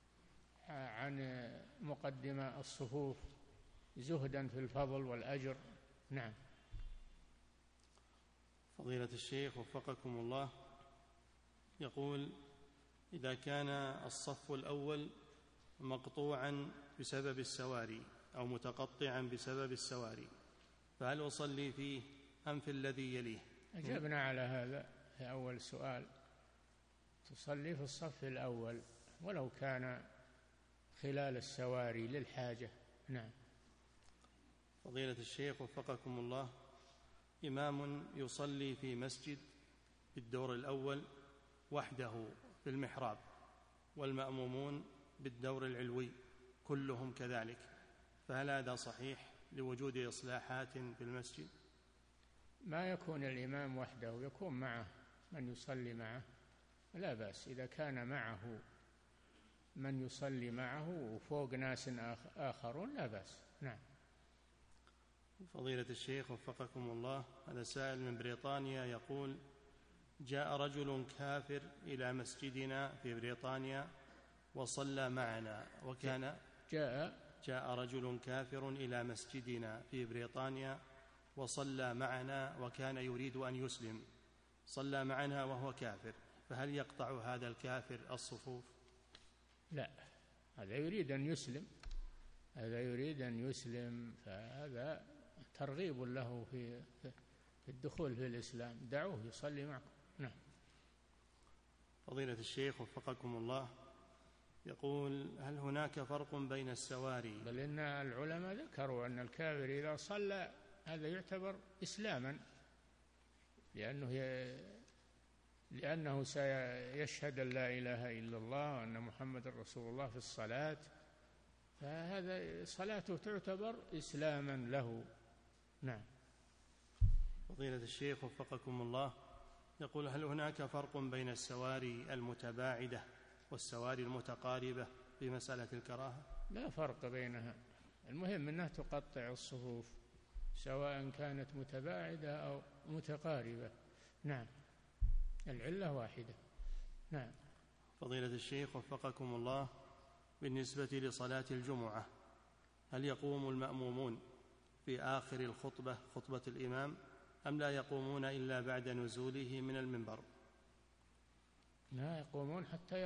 عن مقدم الصفوف زهدا في الفضل والأجر. نعم. فضيلة الشيخ وفقكم الله، يقول: إذا كان الصف الأول مقطوعا بسبب السواري أو متقطعا بسبب السواري، فهل أصلي فيه أم في الذي يليه؟ أجبنا على هذا في أول سؤال، تصلي في الصف الأول ولو كان خلال السواري للحاجة. نعم. فضيلة الشيخ وفقكم الله، إمام يصلي في مسجد في الدور الأول وحده في المحراب، والمأمومون بالدور العلوي كلهم كذلك، فهل هذا صحيح لوجود إصلاحات في المسجد؟ ما يكون الإمام وحده، يكون معه من يصلي معه، لا بأس إذا كان معه من يصلي معه وفوق ناس آخرون لا بأس. نعم. فضيلة الشيخ وفقكم الله، هذا سائل من بريطانيا يقول: جاء رجل كافر إلى مسجدنا في بريطانيا وصلى معنا، وكان جاء رجل كافر إلى مسجدنا في بريطانيا وصلى معنا وكان يريد أن يسلم، صلى معنا وهو كافر، فهل يقطع هذا الكافر الصفوف؟ لا، هذا يريد أن يسلم، هذا يريد أن يسلم، فهذا ترغيب له في الدخول في الإسلام، دعوه يصلي معكم. نعم. فضيلة الشيخ وفقكم الله يقول: هل هناك فرق بين السواري؟ بل إن العلماء ذكروا أن الكافر إذا صلى هذا يعتبر إسلاما، لأنه سيشهد أن لا إله إلا الله وأن محمد رسول الله في الصلاة، فهذا صلاته تعتبر إسلاما له. نعم. فضيلة الشيخ وفقكم الله يقول: هل هناك فرق بين السواري المتباعدة والسواري المتقاربة في مسألة الكراهة؟ لا فرق بينها، المهم أنها تقطع الصفوف سواء كانت متباعدة أو متقاربة. نعم، العلة واحدة. نعم. فضيلة الشيخ وفقكم الله، بالنسبة لصلاة الجمعة هل يقوم المأمومون في آخر الخطبة، خطبة الإمام، أم لا يقومون إلا بعد نزوله من المنبر؟ لا، يقومون حتى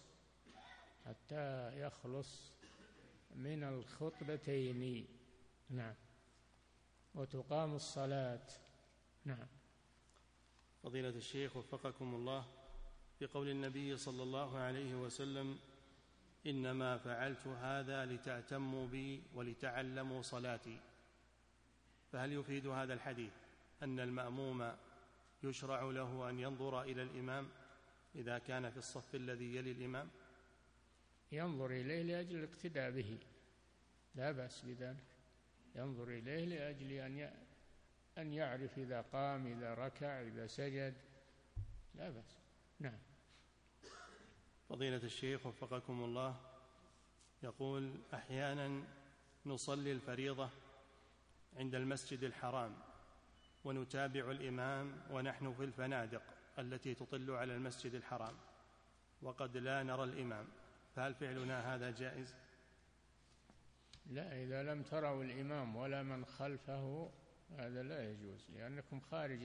يخلص من الخطبتين. نعم. وتقام الصلاة. نعم. فضيلة الشيخ وفقكم الله، في قول النبي صلى الله عليه وسلم: إنما فعلت هذا لتأتموا بي ولتعلموا صلاتي، فهل يفيد هذا الحديث أن المأموم يشرع له أن ينظر إلى الإمام إذا كان في الصف الذي يلي الإمام؟ ينظر إليه لأجل الاقتداء به، لا بأس بذلك، ينظر إليه لأجل أن يعرف إذا قام، إذا ركع، إذا سجد، لا بأس. نعم. فضيلة الشيخ وفقكم الله يقول: أحيانا نصلي الفريضة عند المسجد الحرام ونتابع الإمام ونحن في الفنادق التي تطل على المسجد الحرام وقد لا نرى الإمام، فهل فعلنا هذا جائز؟ لا، إذا لم تروا الإمام ولا من خلفه هذا لا يجوز، لأنكم خارج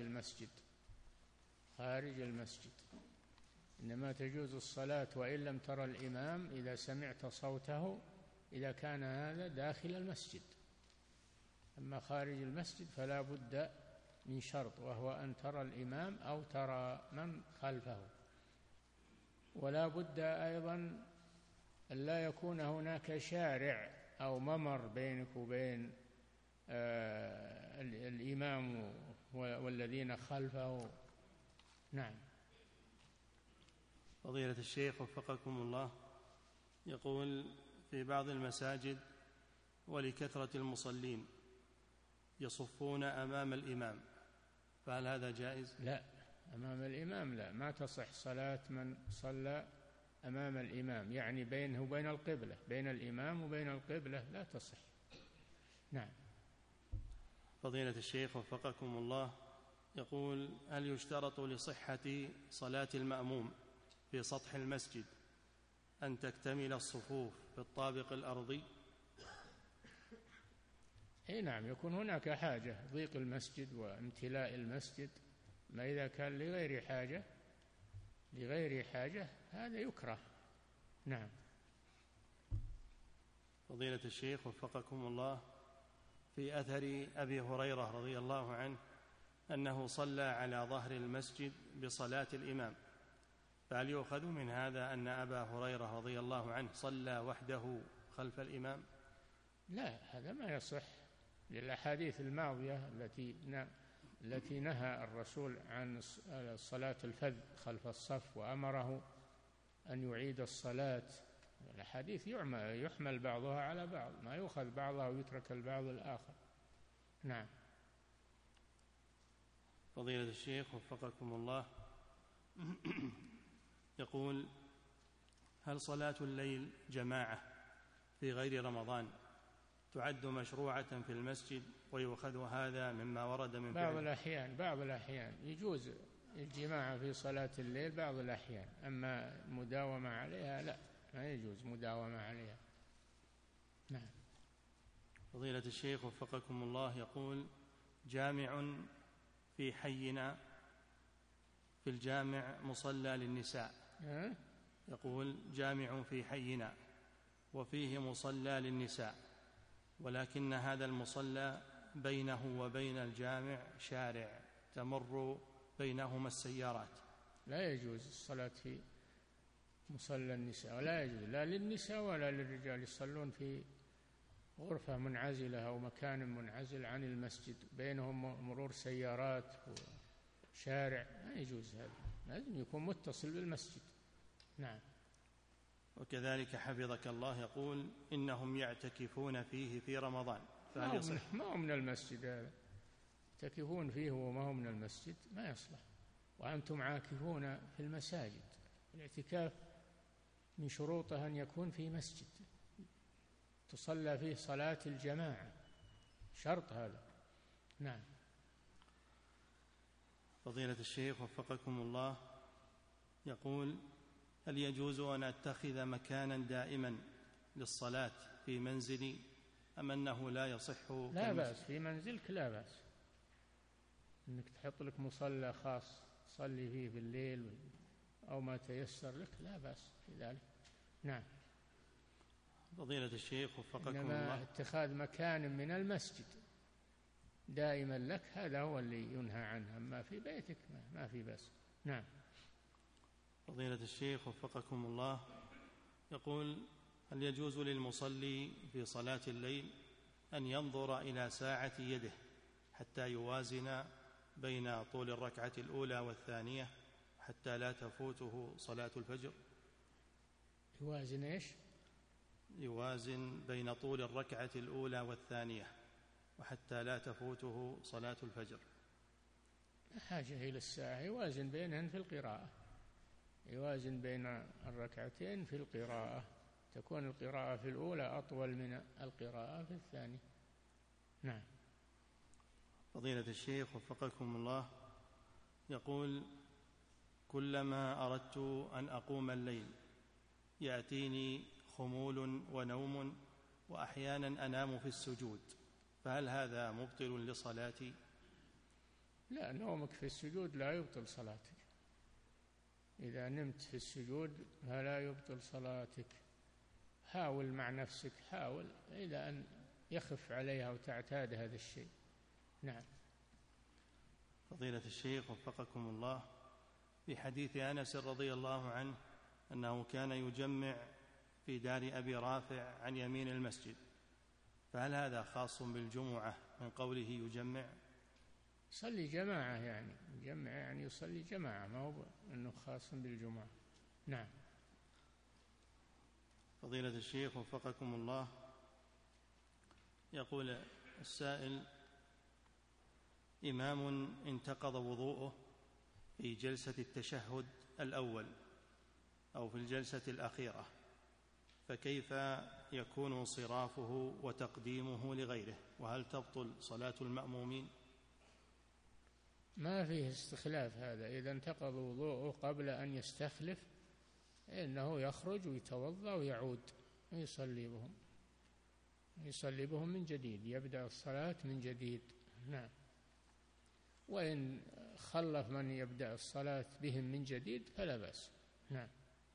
المسجد، إنما تجوز الصلاة وإن لم ترى الإمام إذا سمعت صوته، إذا كان هذا داخل المسجد. أما خارج المسجد فلا بد من شرط، وهو أن ترى الإمام أو ترى من خلفه، ولا بد أيضا أن لا يكون هناك شارع أو ممر بينك وبين الإمام والذين خلفه. نعم. فضيلة الشيخ وفقكم الله يقول: في بعض المساجد ولكثرة المصلين يصفون أمام الإمام، فهل هذا جائز؟ لا، أمام الإمام لا، ما تصح صلاة من صلى أمام الإمام، يعني بينه وبين القبلة، بين الإمام وبين القبلة لا تصح. نعم. فضيلة الشيخ وفقكم الله يقول: هل يشترط لصحة صلاة المأموم في سطح المسجد أن تكتمل الصفوف في الطابق الأرضي؟ أي نعم، يكون هناك حاجة، ضيق المسجد وامتلاء المسجد، ما إذا كان لغير حاجة لغير حاجة هذا يكره. نعم. فضيلة الشيخ وفقكم الله، في أثر أبي هريرة رضي الله عنه أنه صلى على ظهر المسجد بصلاة الإمام، فهل يؤخذ من هذا أن أبا هريرة رضي الله عنه صلى وحده خلف الإمام؟ لا، هذا ما يصح، للأحاديث الماضية التي نهى الرسول عن صلاة الفذ خلف الصف وأمره أن يعيد الصلاة. الأحاديث يحمل بعضها على بعض، ما يؤخذ بعضها ويترك البعض الآخر. نعم. فضيلة الشيخ وفقكم الله، يقول: هل صلاة الليل جماعة في غير رمضان تعد مشروعة في المسجد ويؤخذ هذا مما ورد من بعض الأحيان يجوز الجماعة في صلاة الليل بعض الأحيان، أما المداومة عليها لا، ما يجوز مداومة عليها. نعم. فضيلة الشيخ وفقكم الله، يقول: جامع في حينا في الجامع مصلى للنساء. يقول: جامع في حينا وفيه مصلى للنساء، ولكن هذا المصلى بينه وبين الجامع شارع تمر بينهما السيارات. لا يجوز الصلاة في مصلى النساء، ولا يجوز لا للنساء ولا للرجال يصلون في غرفة منعزلة أو مكان منعزل عن المسجد بينهم مرور سيارات وشارع، ما يجوز هذا، لازم يكون متصل بالمسجد. نعم. وكذلك حفظك الله، يقول: إنهم يعتكفون فيه في رمضان، فهل يصح؟ ما هو من المسجد هذا، يعتكفون فيه وما هو من المسجد، ما يصلح. وأنتم عاكفون في المساجد، الاعتكاف من شروطه أن يكون في مسجد تصلى فيه صلاة الجماعة، شرط هذا. نعم. فضيلة الشيخ وفقكم الله، يقول: هل يجوز أن أتخذ مكانا دائما للصلاة في منزلي أم أنه لا يصح؟ لا بأس في منزلك، لا بأس أنك تحط لك مصلى خاص تصلي فيه بالليل أو ما تيسر لك، لا بأس في ذلك. نعم. فضيلة الشيخ وفقكم الله، إنما اتخاذ مكان من المسجد دائما لك هذا هو اللي ينهى عنه، أما في بيتك ما في بأس. نعم. فضيلة الشيخ وفقكم الله، يقول: هل يجوز للمصلي في صلاة الليل أن ينظر إلى ساعة يده حتى يوازن بين طول الركعة الأولى والثانية حتى لا تفوته صلاة الفجر؟ يوازن إيش؟ يوازن بين طول الركعة الأولى والثانية وحتى لا تفوته صلاة الفجر. لا حاجة إلى الساعة، يوازن بينهن في القراءة، يوازن بين الركعتين في القراءة، تكون القراءة في الأولى أطول من القراءة في الثانية. نعم. فضيلة الشيخ وفقكم الله، يقول: كلما أردت أن أقوم الليل يأتيني خمول ونوم، وأحيانا أنام في السجود، فهل هذا مبطل لصلاتي؟ لا، نومك في السجود لا يبطل صلاتك، إذا نمت في السجود فلا يبطل صلاتك. حاول مع نفسك، حاول إلى أن يخف عليها وتعتاد هذا الشيء. نعم. فضيلة الشيخ وفقكم الله، في حديث أنس رضي الله عنه أنه كان يجمع في دار أبي رافع عن يمين المسجد، فهل هذا خاص بالجمعة من قوله يجمع؟ يصلي جماعة، يعني يجمع يعني يصلي جماعة، ما هو أنه خاص بالجمعة. نعم. فضيلة الشيخ وفقكم الله، يقول السائل: إمام انتقض وضوءه في جلسة التشهد الأول أو في الجلسة الأخيرة، فكيف يكون انصرافه وتقديمه لغيره؟ وهل تبطل صلاة المأمومين؟ ما فيه استخلاف هذا، إذا انتقض وضوءه قبل أن يستخلف إنه يخرج ويتوضأ ويعود يصلي بهم من جديد، يبدأ الصلاة من جديد. نعم. وإن خلف من يبدأ الصلاة بهم من جديد فلا بأس. نعم.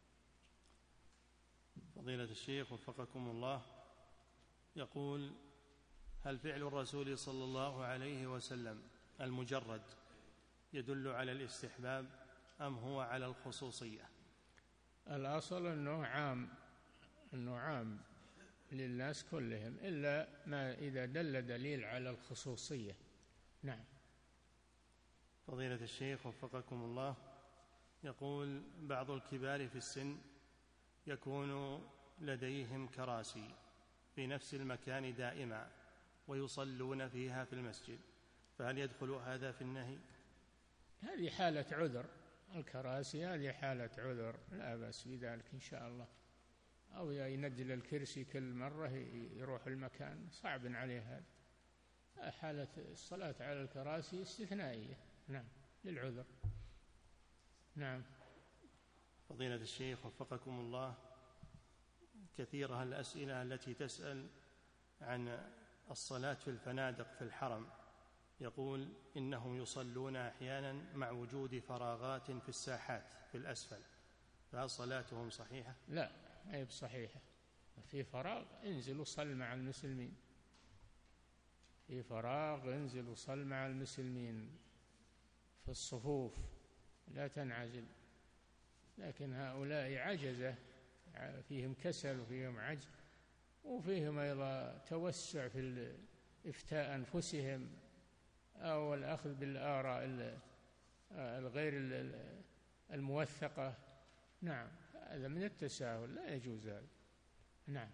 فضيلة الشيخ وفقكم الله، يقول: هل فعل الرسول صلى الله عليه وسلم المجرد يدل على الاستحباب أم هو على الخصوصية؟ الأصل أنه عام للناس كلهم، إلا ما إذا دل دليل على الخصوصية. نعم. فضيلة الشيخ وفقكم الله، يقول: بعض الكبار في السن يكون لديهم كراسي في نفس المكان دائما ويصلون فيها في المسجد، فهل يدخل هذا في النهي؟ هذه حالة عذر، الكراسي هذه حالة عذر، لا بأس بذلك إن شاء الله. أو ينزل الكرسي كل مرة يروح المكان، صعب عليه هذا. حالة الصلاة على الكراسي استثنائية. نعم، للعذر. نعم. فضيلة الشيخ وفقكم الله، كثيرة الأسئلة التي تسأل عن الصلاة في الفنادق في الحرم. يقول: إنهم يصلون أحيانا مع وجود فراغات في الساحات في الأسفل، فهل صلاتهم صحيحة؟ لا، هي بصحيحة. في فراغ انزل وصل مع المسلمين، في فراغ انزل وصل مع المسلمين في الصفوف، لا تنعزل. لكن هؤلاء عجزة، فيهم كسل وفيهم عجز، وفيهم أيضا توسع في إفتاء أنفسهم أو الأخذ بالآراء الغير الموثقة. نعم، هذا من التساهل، لا يجوز هذا. نعم.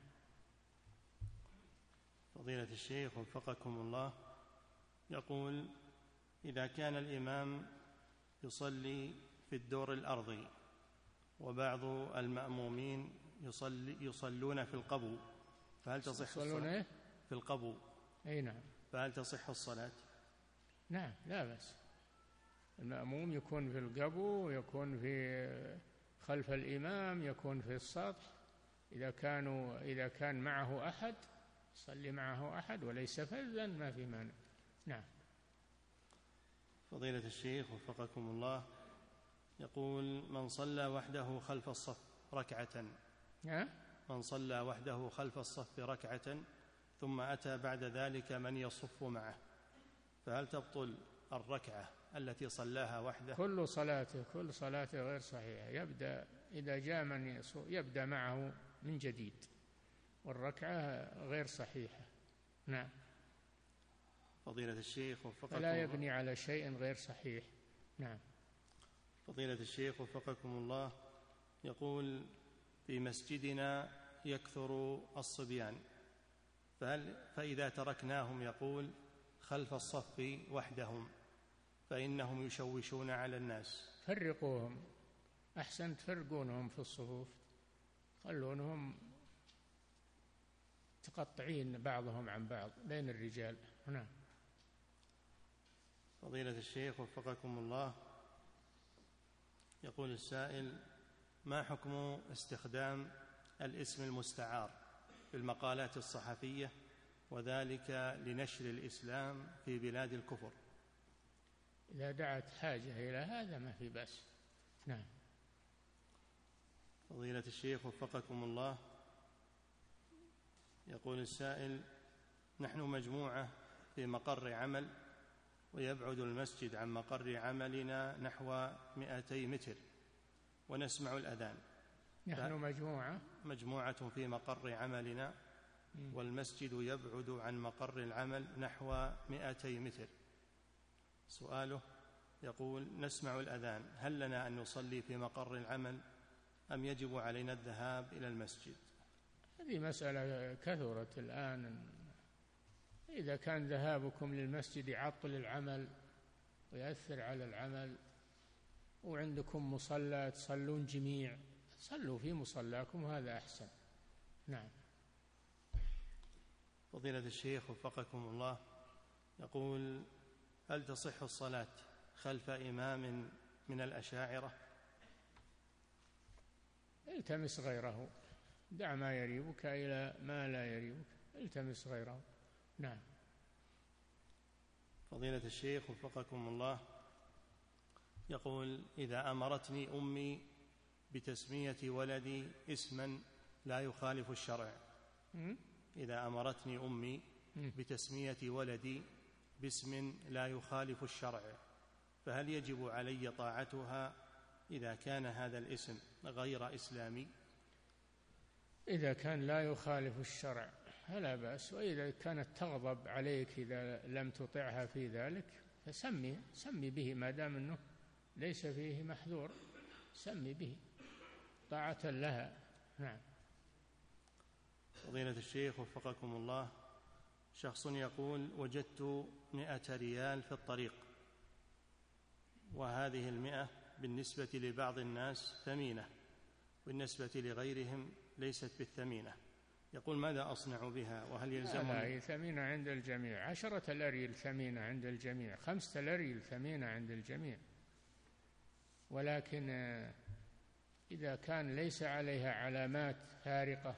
فضيلة الشيخ وفقكم الله، يقول: إذا كان الإمام يصلي في الدور الأرضي وبعض المأمومين يصلون في القبو، فهل تصح الصلاة؟ في القبو. أي نعم. فهل تصح الصلاة؟ نعم، لا بأس. المأموم يكون في القبو، يكون في خلف الإمام، يكون في السطح. إذا كان معه أحد صلي معه أحد وليس فذا ما في مانع. نعم. فضيلة الشيخ وفقكم الله، يقول: من صلى وحده خلف الصف ركعة، من صلى وحده خلف الصف ركعة ثم أتى بعد ذلك من يصف معه، فهل تبطل الركعة التي صلاها وحده؟ كل صلاته غير صحيحة. إذا جاء من يبدأ معه من جديد، والركعة غير صحيحة. نعم. فضيلة الشيخ وفقكم فلا يبني على شيء غير صحيح. نعم. فضيلة الشيخ وفقكم الله، يقول: في مسجدنا يكثر الصبيان، فإذا تركناهم، يقول، خلف الصف وحدهم فإنهم يشوشون على الناس، فرقوهم، أحسن تفرقونهم في الصفوف، خلونهم متقطعين بعضهم عن بعض بين الرجال. نعم. فضيلة الشيخ وفقكم الله، يقول السائل: ما حكم استخدام الاسم المستعار في المقالات الصحفية، وذلك لنشر الإسلام في بلاد الكفر؟ إذا دعت حاجة إلى هذا ما في بأس. نعم. فضيلة الشيخ وفقكم الله، يقول السائل: نحن مجموعة في مقر عمل، ويبعد المسجد عن مقر عملنا نحو 200 متر، ونسمع الأذان. نحن مجموعة في مقر عملنا، والمسجد يبعد عن مقر العمل نحو 200 متر. سؤاله يقول: نسمع الأذان، هل لنا أن نصلي في مقر العمل أم يجب علينا الذهاب إلى المسجد؟ هذه مسألة كثرت الآن. إذا كان ذهابكم للمسجد يعطل العمل ويأثر على العمل، وعندكم مصلى تصلون جميع، صلوا في مصلاكم، وهذا أحسن. نعم. فضيلة الشيخ وفقكم الله، يقول: هل تصح الصلاة خلف إمام من الأشاعرة؟ التمس غيره، دع ما يريبك إلى ما لا يريبك، التمس غيره. نعم. فضيلة الشيخ وفقكم الله، يقول: إذا أمرتني أمي بتسمية ولدي اسما لا يخالف الشرع، إذا أمرتني أمي بتسمية ولدي باسم لا يخالف الشرع، فهل يجب علي طاعتها إذا كان هذا الاسم غير إسلامي؟ إذا كان لا يخالف الشرع فلا بأس، وإذا كانت تغضب عليك إذا لم تطعها في ذلك فسمي به، ما دام أنه ليس فيه محذور، سمي به طاعة لها. نعم. فضيلة الشيخ وفقكم الله، شخص يقول: وجدت 100 ريال في الطريق، وهذه 100 بالنسبة لبعض الناس ثمينة، بالنسبة لغيرهم ليست بالثمينة، يقول: ماذا أصنع بها؟ وهل يلزمني؟ هي ثمينة عند الجميع، 10 الأريل ثمينة عند الجميع، 5 الأريل ثمينة عند الجميع، ولكن إذا كان ليس عليها علامات فارقة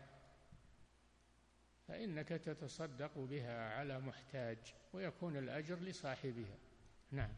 فإنك تتصدق بها على محتاج ويكون الأجر لصاحبها. نعم.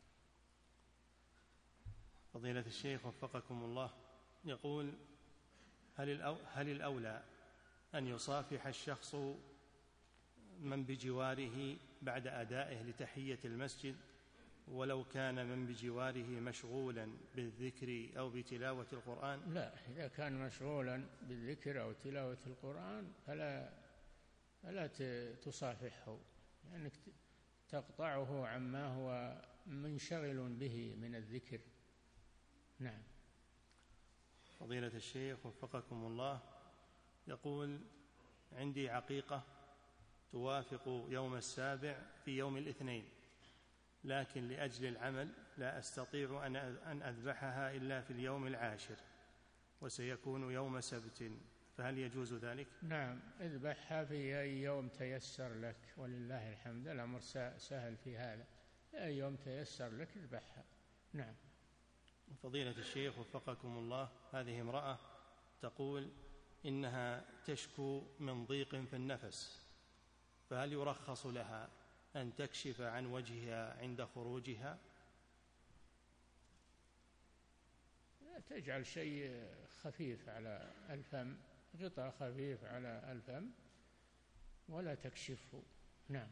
فضيلة الشيخ وفقكم الله، يقول: هل الأولى أن يصافح الشخص من بجواره بعد أدائه لتحية المسجد ولو كان من بجواره مشغولا بالذكر أو بتلاوة القرآن؟ لا، إذا كان مشغولا بالذكر أو تلاوة القرآن فلا تصافحه، لأنك تقطعه عما هو منشغل به من الذكر. نعم. فضيلة الشيخ وفقكم الله، يقول: عندي عقيقة توافق يوم 7 في يوم الاثنين، لكن لأجل العمل لا أستطيع أن أذبحها إلا في اليوم 10 وسيكون يوم سبت، فهل يجوز ذلك؟ نعم، اذبحها في أي يوم تيسر لك، ولله الحمد، الأمر سهل في هذا، أي يوم تيسر لك اذبحها. نعم. فضيلة الشيخ وفقكم الله، هذه امرأة تقول إنها تشكو من ضيق في النفس، فهل يرخص لها أن تكشف عن وجهها عند خروجها؟ تجعل شيء خفيف على الفم، غطاء خفيف على الفم ولا تكشفه. نعم.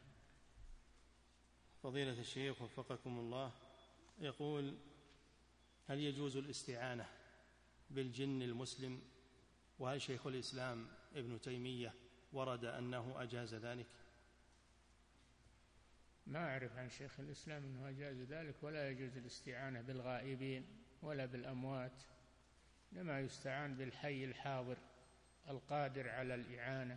فضيلة الشيخ وفقكم الله، يقول: هل يجوز الاستعانة بالجن المسلم؟ وهل شيخ الإسلام ابن تيمية ورد أنه أجاز ذلك؟ ما أعرف عن شيخ الإسلام أنه أجاز ذلك، ولا يجوز الاستعانة بالغائبين ولا بالأموات، إنما يستعان بالحي الحاضر القادر على الإعانة.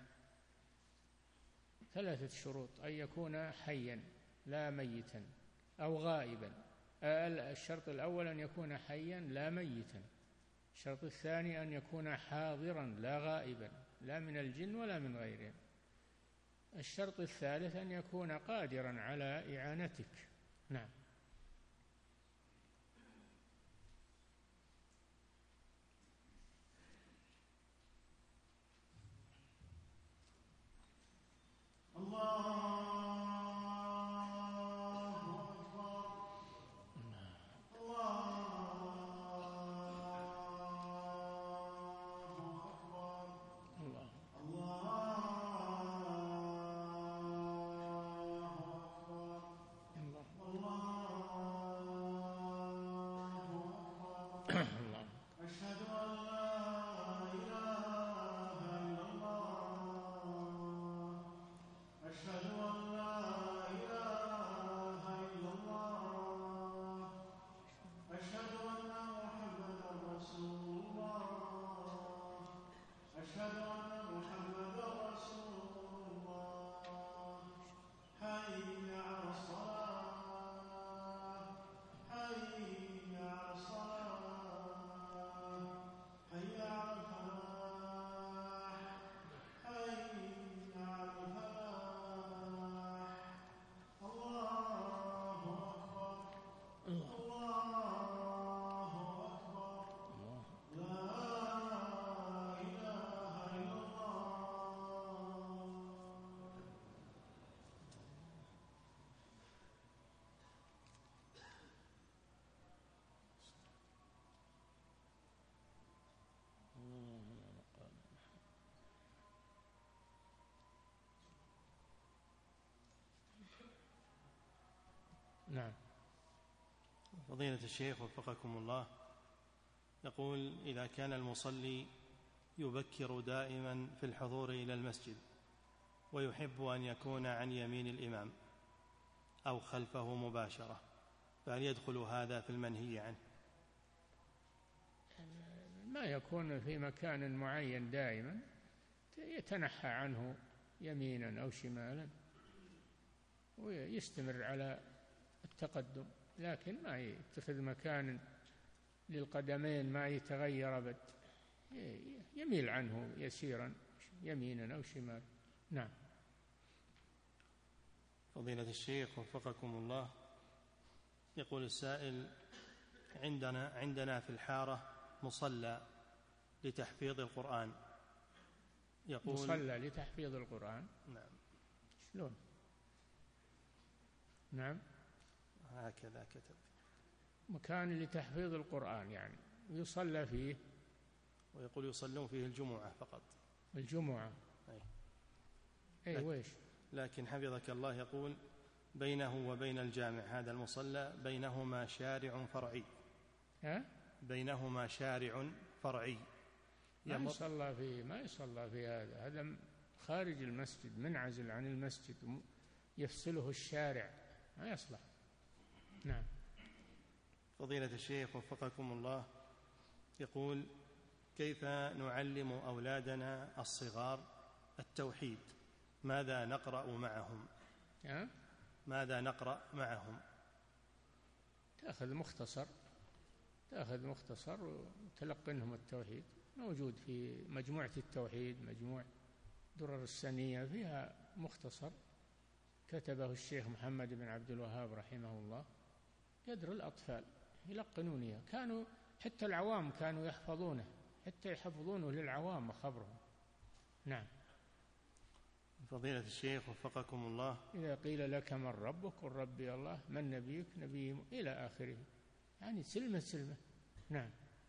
3 شروط: أن يكون حيا لا ميتا أو غائبا. الشرط الأول أن يكون حيا لا ميتا، الشرط الثاني أن يكون حاضرا لا غائبا، لا من الجن ولا من غيرهم، الشرط الثالث أن يكون قادرا على إعانتك. نعم. نعم. فضيلة الشيخ وفقكم الله، يقول: إذا كان المصلي يبكر دائما في الحضور إلى المسجد ويحب أن يكون عن يمين الإمام أو خلفه مباشرة، فهل يدخل هذا في المنهي عنه؟ ما يكون في مكان معين دائما، يتنحى عنه يمينا أو شمالا ويستمر على التقدم، لكن ما يتخذ مكان للقدمين ما يتغير أبد، يميل عنه يسيرا يمينا أو شمالا. نعم. فضيلة الشيخ وفقكم الله، يقول السائل: عندنا في الحارة مصلى لتحفيظ القرآن. يقول: مصلى لتحفيظ القرآن؟ نعم. شلون؟ نعم، هكذا كتب. مكان لتحفيظ القرآن يعني يصلى فيه، ويقول يصلون فيه الجمعة فقط. الجمعة؟ أي ويش؟ لكن حفظك الله يقول: بينه وبين الجامع هذا المصلى بينهما شارع فرعي. بينهما شارع فرعي ما يصلى في هذا خارج المسجد، منعزل عن المسجد، يفصله الشارع، ما يصلح. نعم. فضيلة الشيخ وفقكم الله، يقول: كيف نعلم أولادنا الصغار التوحيد؟ ماذا نقرأ معهم؟ ماذا نقرأ معهم؟ تأخذ مختصر وتلقنهم التوحيد، موجود في مجموعة التوحيد، مجموع درر السنية، فيها مختصر كتبه الشيخ محمد بن عبد الوهاب رحمه الله، قدر الأطفال يلقنون إياه، كانوا حتى العوام كانوا يحفظونه، حتى يحفظونه للعوام خبرهم. نعم. فضيلة الشيخ وفقكم الله، إذا قيل لك من ربك قل ربي الله، من نبيك نبي، إلى آخره، يعني سلمة. نعم.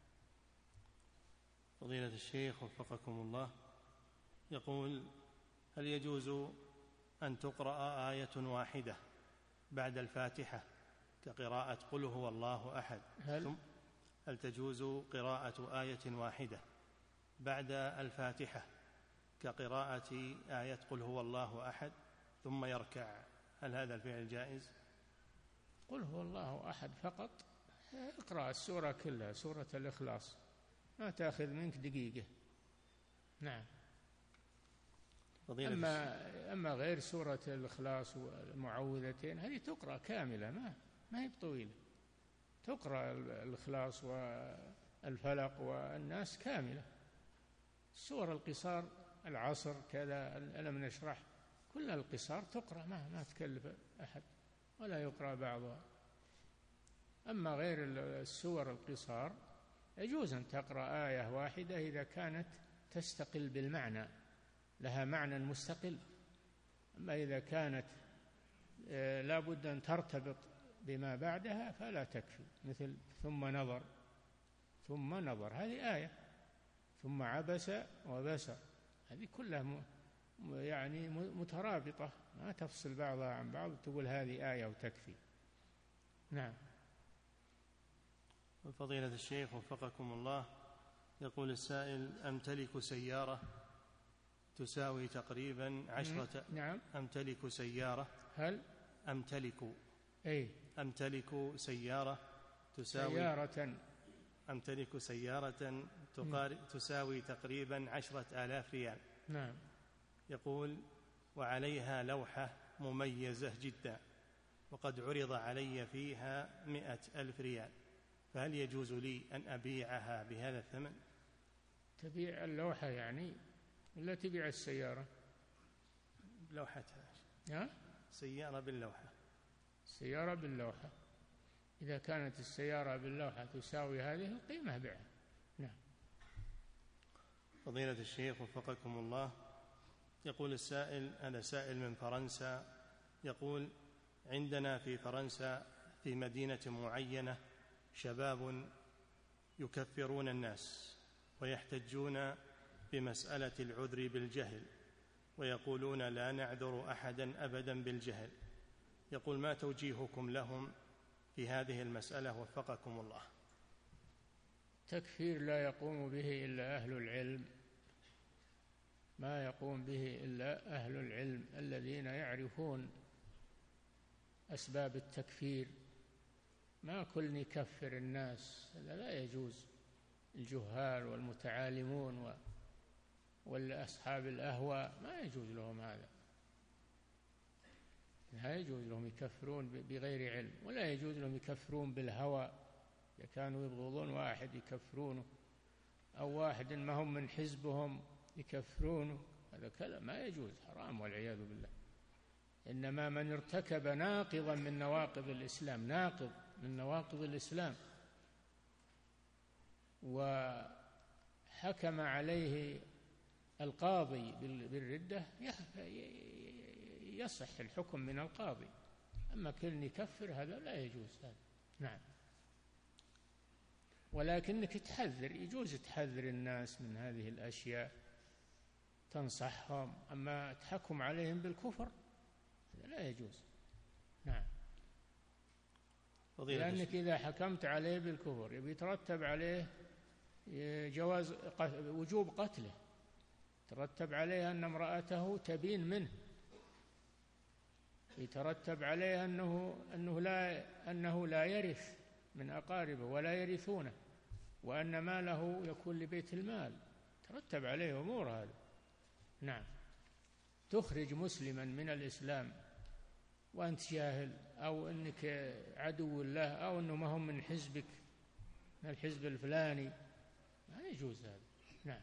فضيلة الشيخ وفقكم الله، يقول: هل يجوز أن تقرأ آية واحدة بعد الفاتحة كقراءة قل هو الله أحد؟ هل تجوز قراءة آية واحدة بعد الفاتحة كقراءة آية قل هو الله أحد ثم يركع؟ هل هذا الفعل جائز؟ قل هو الله أحد فقط، اقرأ السورة كلها، سورة الإخلاص، ما تأخذ منك دقيقة. نعم. أما غير سورة الإخلاص والمعوذتين هذه تقرأ كاملة، ما هي طويلة، تقرأ الإخلاص والفلق والناس كاملة. السور القصار، العصر كذا، ألم نشرح، كل القصار تقرأ، ما تكلف أحد ولا يقرأ بعضها. أما غير السور القصار يجوز أن تقرأ آية واحدة إذا كانت تستقل بالمعنى، لها معنى مستقل. أما إذا كانت لا بد أن ترتبط بما بعدها فلا تكفي، مثل ثم نظر هذه آية، ثم عبس وبسر، هذه كلها يعني مترابطة، ما تفصل بعضها عن بعض تقول هذه آية وتكفي. نعم. فضيلة الشيخ وفقكم الله، يقول السائل: أمتلك سيارة تساوي تقريبا 10. نعم. أمتلك سيارة. هل أمتلك سيارة تساوي تقريبا 10,000 ريال. نعم. يقول: وعليها لوحة مميزة جدا، وقد عرض علي فيها 100,000 ريال، فهل يجوز لي أن أبيعها بهذا الثمن؟ تبيع اللوحة يعني ولا تبيع السيارة؟ لوحتها. سيارة باللوحة. إذا كانت السيارة باللوحة تساوي هذه القيمة بيعها. نعم. فضيلة الشيخ وفقكم الله، يقول السائل: أنا سائل من فرنسا، يقول: عندنا في فرنسا في مدينة معينة شباب يكفرون الناس ويحتجون بمسألة العذر بالجهل، ويقولون لا نعذر أحدا أبدا بالجهل. يقول: ما توجيهكم لهم في هذه المسألة وفقكم الله. تكفير لا يقوم به إلا أهل العلم، ما يقوم به إلا أهل العلم الذين يعرفون أسباب التكفير. ما كل يكفر الناس، هذا لا يجوز. الجهال والمتعالمون والأصحاب الأهواء ما يجوز لهم هذا، لا يجوز لهم يكفرون بغير علم، ولا يجوز لهم يكفرون بالهوى. إذا كانوا يبغضون واحد يكفرونه، أو واحد ما هم من حزبهم يكفرونه، هذا كلام ما يجوز، حرام والعياذ بالله. إنما من ارتكب ناقضا من نواقض الإسلام، ناقض من نواقض الإسلام، وحكم عليه القاضي بالردة، يصح الحكم من القاضي. أما كل يكفر هذا لا يجوز هذا. نعم. ولكنك تحذر، يجوز تحذر الناس من هذه الأشياء، تنصحهم، أما تحكم عليهم بالكفر هذا لا يجوز. نعم. لأنك إذا حكمت عليه بالكفر يترتب عليه جواز وجوب قتله، يترتب عليه أن امرأته تبين منه، يترتب عليه أنه لا يرث من أقاربه ولا يرثونه، وأن ماله يكون لبيت المال، ترتب عليه أمور هذا. نعم. تخرج مسلما من الإسلام وأنت جاهل، أو أنك عدو الله، أو أنه ما هم من حزبك، من الحزب الفلاني، ما يجوز هذا. نعم.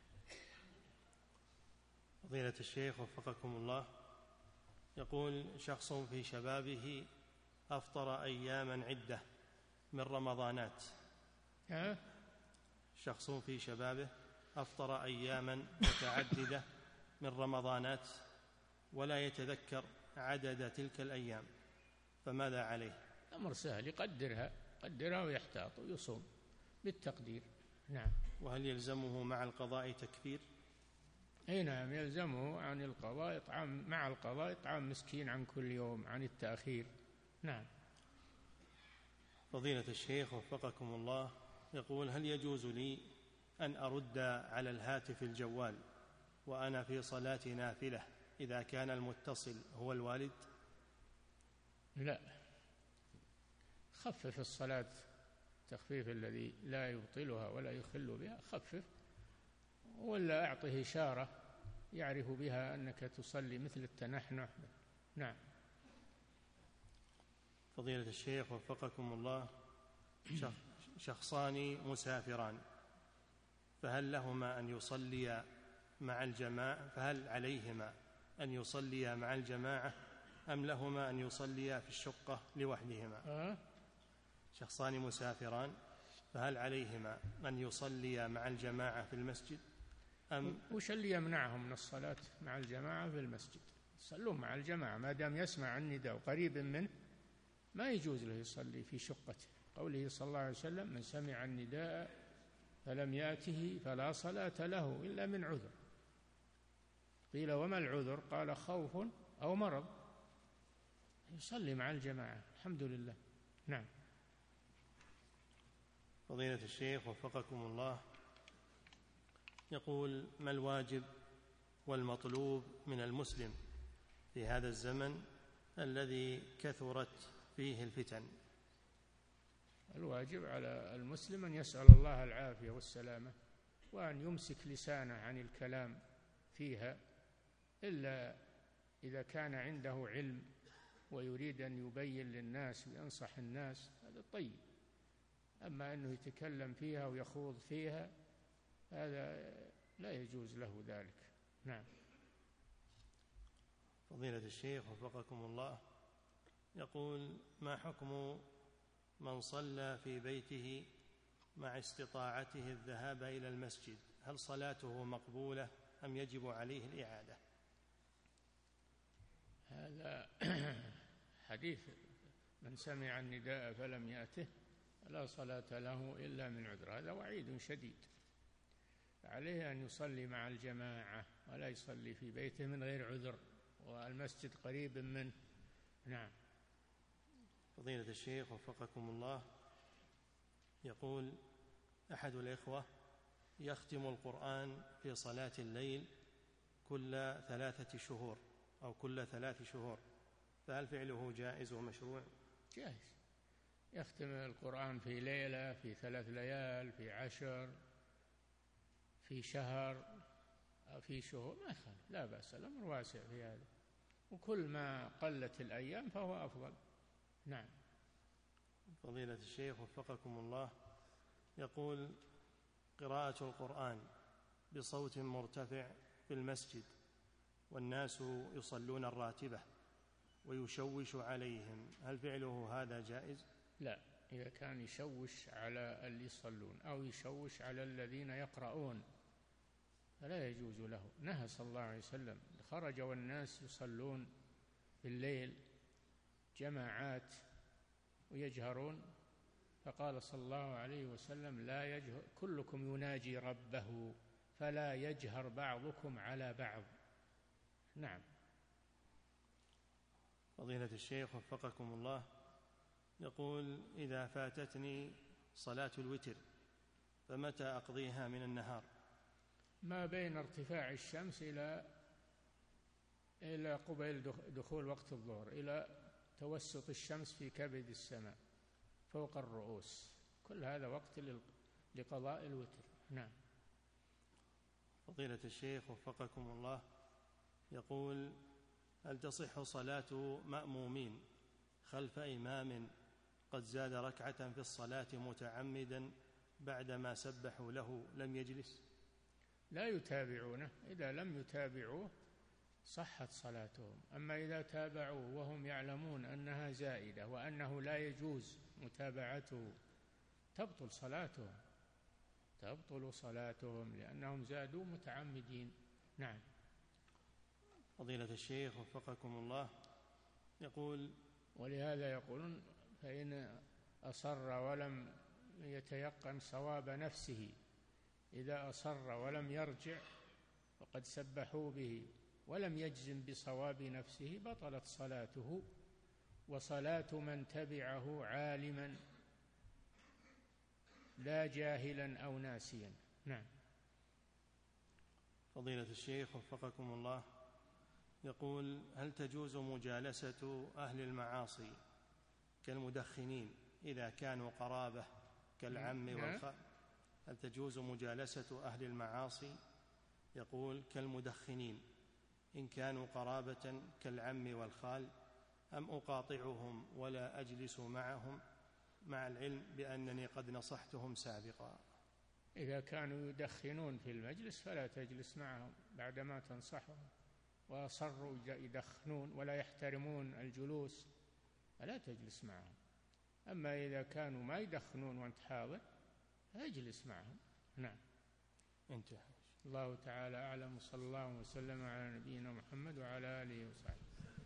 فضيلة الشيخ وفقكم الله، يقول شخص في شبابه أفطر أياما عدة من رمضانات. شخص في شبابه أفطر أياما متعددة من رمضانات ولا يتذكر عدد تلك الأيام، فماذا عليه؟ أمر سهل، يقدرها ويحتاط ويصوم بالتقدير. نعم. وهل يلزمه مع القضاء تكفير؟ أي نعم، يلزمه عن القضاء مع القضاء إطعام مسكين عن كل يوم عن التأخير. نعم. فضيلة الشيخ وفقكم الله، يقول هل يجوز لي أن أرد على الهاتف الجوال وأنا في صلاة نافلة إذا كان المتصل هو الوالد؟ لا، خفف الصلاة، التخفيف الذي لا يبطلها ولا يخل بها، خفف، ولا أعطه إشارة يعرف بها أنك تصلي، مثل التنحنح. نعم. فضيلة الشيخ وفقكم الله، شخصان مسافران، فهل لهما أن يصليا مع الجماعة؟ فهل عليهما أن يصليا مع الجماعة أم لهما أن يصليا في الشقة لوحدهما؟ شخصان مسافران، فهل عليهما أن يصليا مع الجماعة في المسجد أم؟ وش اللي يمنعهم من الصلاة مع الجماعة في المسجد؟ يصلون مع الجماعة ما دام يسمع النداء قريب منه، ما يجوز له يصلي في شقته. قوله صلى الله عليه وسلم: من سمع النداء فلم يأته فلا صلاة له إلا من عذر. قيل: وما العذر؟ قال: خوف أو مرض. يصلي مع الجماعة، الحمد لله. نعم. فضيلة الشيخ وفقكم الله، يقول ما الواجب والمطلوب من المسلم في هذا الزمن الذي كثرت فيه الفتن؟ الواجب على المسلم أن يسأل الله العافية والسلامة، وأن يمسك لسانه عن الكلام فيها، إلا إذا كان عنده علم ويريد أن يبين للناس وينصح الناس، هذا طيب. أما أنه يتكلم فيها ويخوض فيها، هذا لا يجوز له ذلك. نعم. فضيلة الشيخ وفقكم الله، يقول ما حكم من صلى في بيته مع استطاعته الذهاب إلى المسجد؟ هل صلاته مقبولة أم يجب عليه الإعادة؟ هذا حديث من سمع النداء فلم يأته لا صلاة له إلا من عذر، هذا وعيد شديد. عليه أن يصلي مع الجماعة ولا يصلي في بيته من غير عذر والمسجد قريب منه. نعم. فضيلة الشيخ وفقكم الله، يقول أحد الإخوة يختم القرآن في صلاة الليل كل 3 شهور أو كل 3 شهور، فهل فعله جائز ومشروع؟ جائز، يختم القرآن في ليلة، في 3 ليال، في 10، في شهر، في شهور، ما يخالف، لا بأس، الأمر واسع في هذا، وكل ما قلت الأيام فهو أفضل. نعم. فضيلة الشيخ وفقكم الله، يقول قراءة القرآن بصوت مرتفع في المسجد والناس يصلون الراتبة ويشوش عليهم، هل فعله هذا جائز؟ لا، إذا كان يشوش على اللي يصلون أو يشوش على الذين يقرؤون فلا يجوز له. نهى صلى الله عليه وسلم، خرج والناس يصلون بالليل جماعات ويجهرون، فقال صلى الله عليه وسلم: لا يجهر، كلكم يناجي ربه فلا يجهر بعضكم على بعض. نعم. فضيلة الشيخ وفقكم الله، يقول إذا فاتتني صلاة الوتر فمتى أقضيها من النهار؟ ما بين ارتفاع الشمس إلى قبيل دخول وقت الظهر، إلى توسط الشمس في كبد السماء فوق الرؤوس، كل هذا وقت لقضاء الوتر. نعم. فضيلة الشيخ وفقكم الله، يقول هل تصح صلاة مأمومين خلف إمام قد زاد ركعة في الصلاة متعمدا بعدما سبحوا له لم يجلس؟ لا يتابعونه، إذا لم يتابعوه صحت صلاتهم، أما إذا تابعوه وهم يعلمون أنها زائدة وأنه لا يجوز متابعته تبطل صلاتهم لأنهم زادوا متعمدين. نعم. فضيلة الشيخ وفقكم الله، يقول ولهذا يقولون: فإن أصر ولم يتيقن صواب نفسه، إذا أصر ولم يرجع وقد سبحوا به ولم يجزم بصواب نفسه بطلت صلاته وصلاة من تبعه عالما لا جاهلا أو ناسيا. نعم. فضيلة الشيخ وفقكم الله، يقول هل تجوز مجالسة أهل المعاصي كالمدخنين إذا كانوا قرابة كالعم والخال؟ هل تجوز مجالسة أهل المعاصي، يقول كالمدخنين، إن كانوا قرابة كالعم والخال، أم أقاطعهم ولا أجلس معهم مع العلم بأنني قد نصحتهم سابقا؟ إذا كانوا يدخنون في المجلس فلا تجلس معهم بعدما تنصحهم، وأصروا يدخنون ولا يحترمون الجلوس فلا تجلس معهم. أما إذا كانوا ما يدخنون وأنت حاضر فاجلس معهم. نعم. انتهى. الله تعالى أعلم، وصلى الله وسلم على نبينا محمد وعلى آله وصحبه.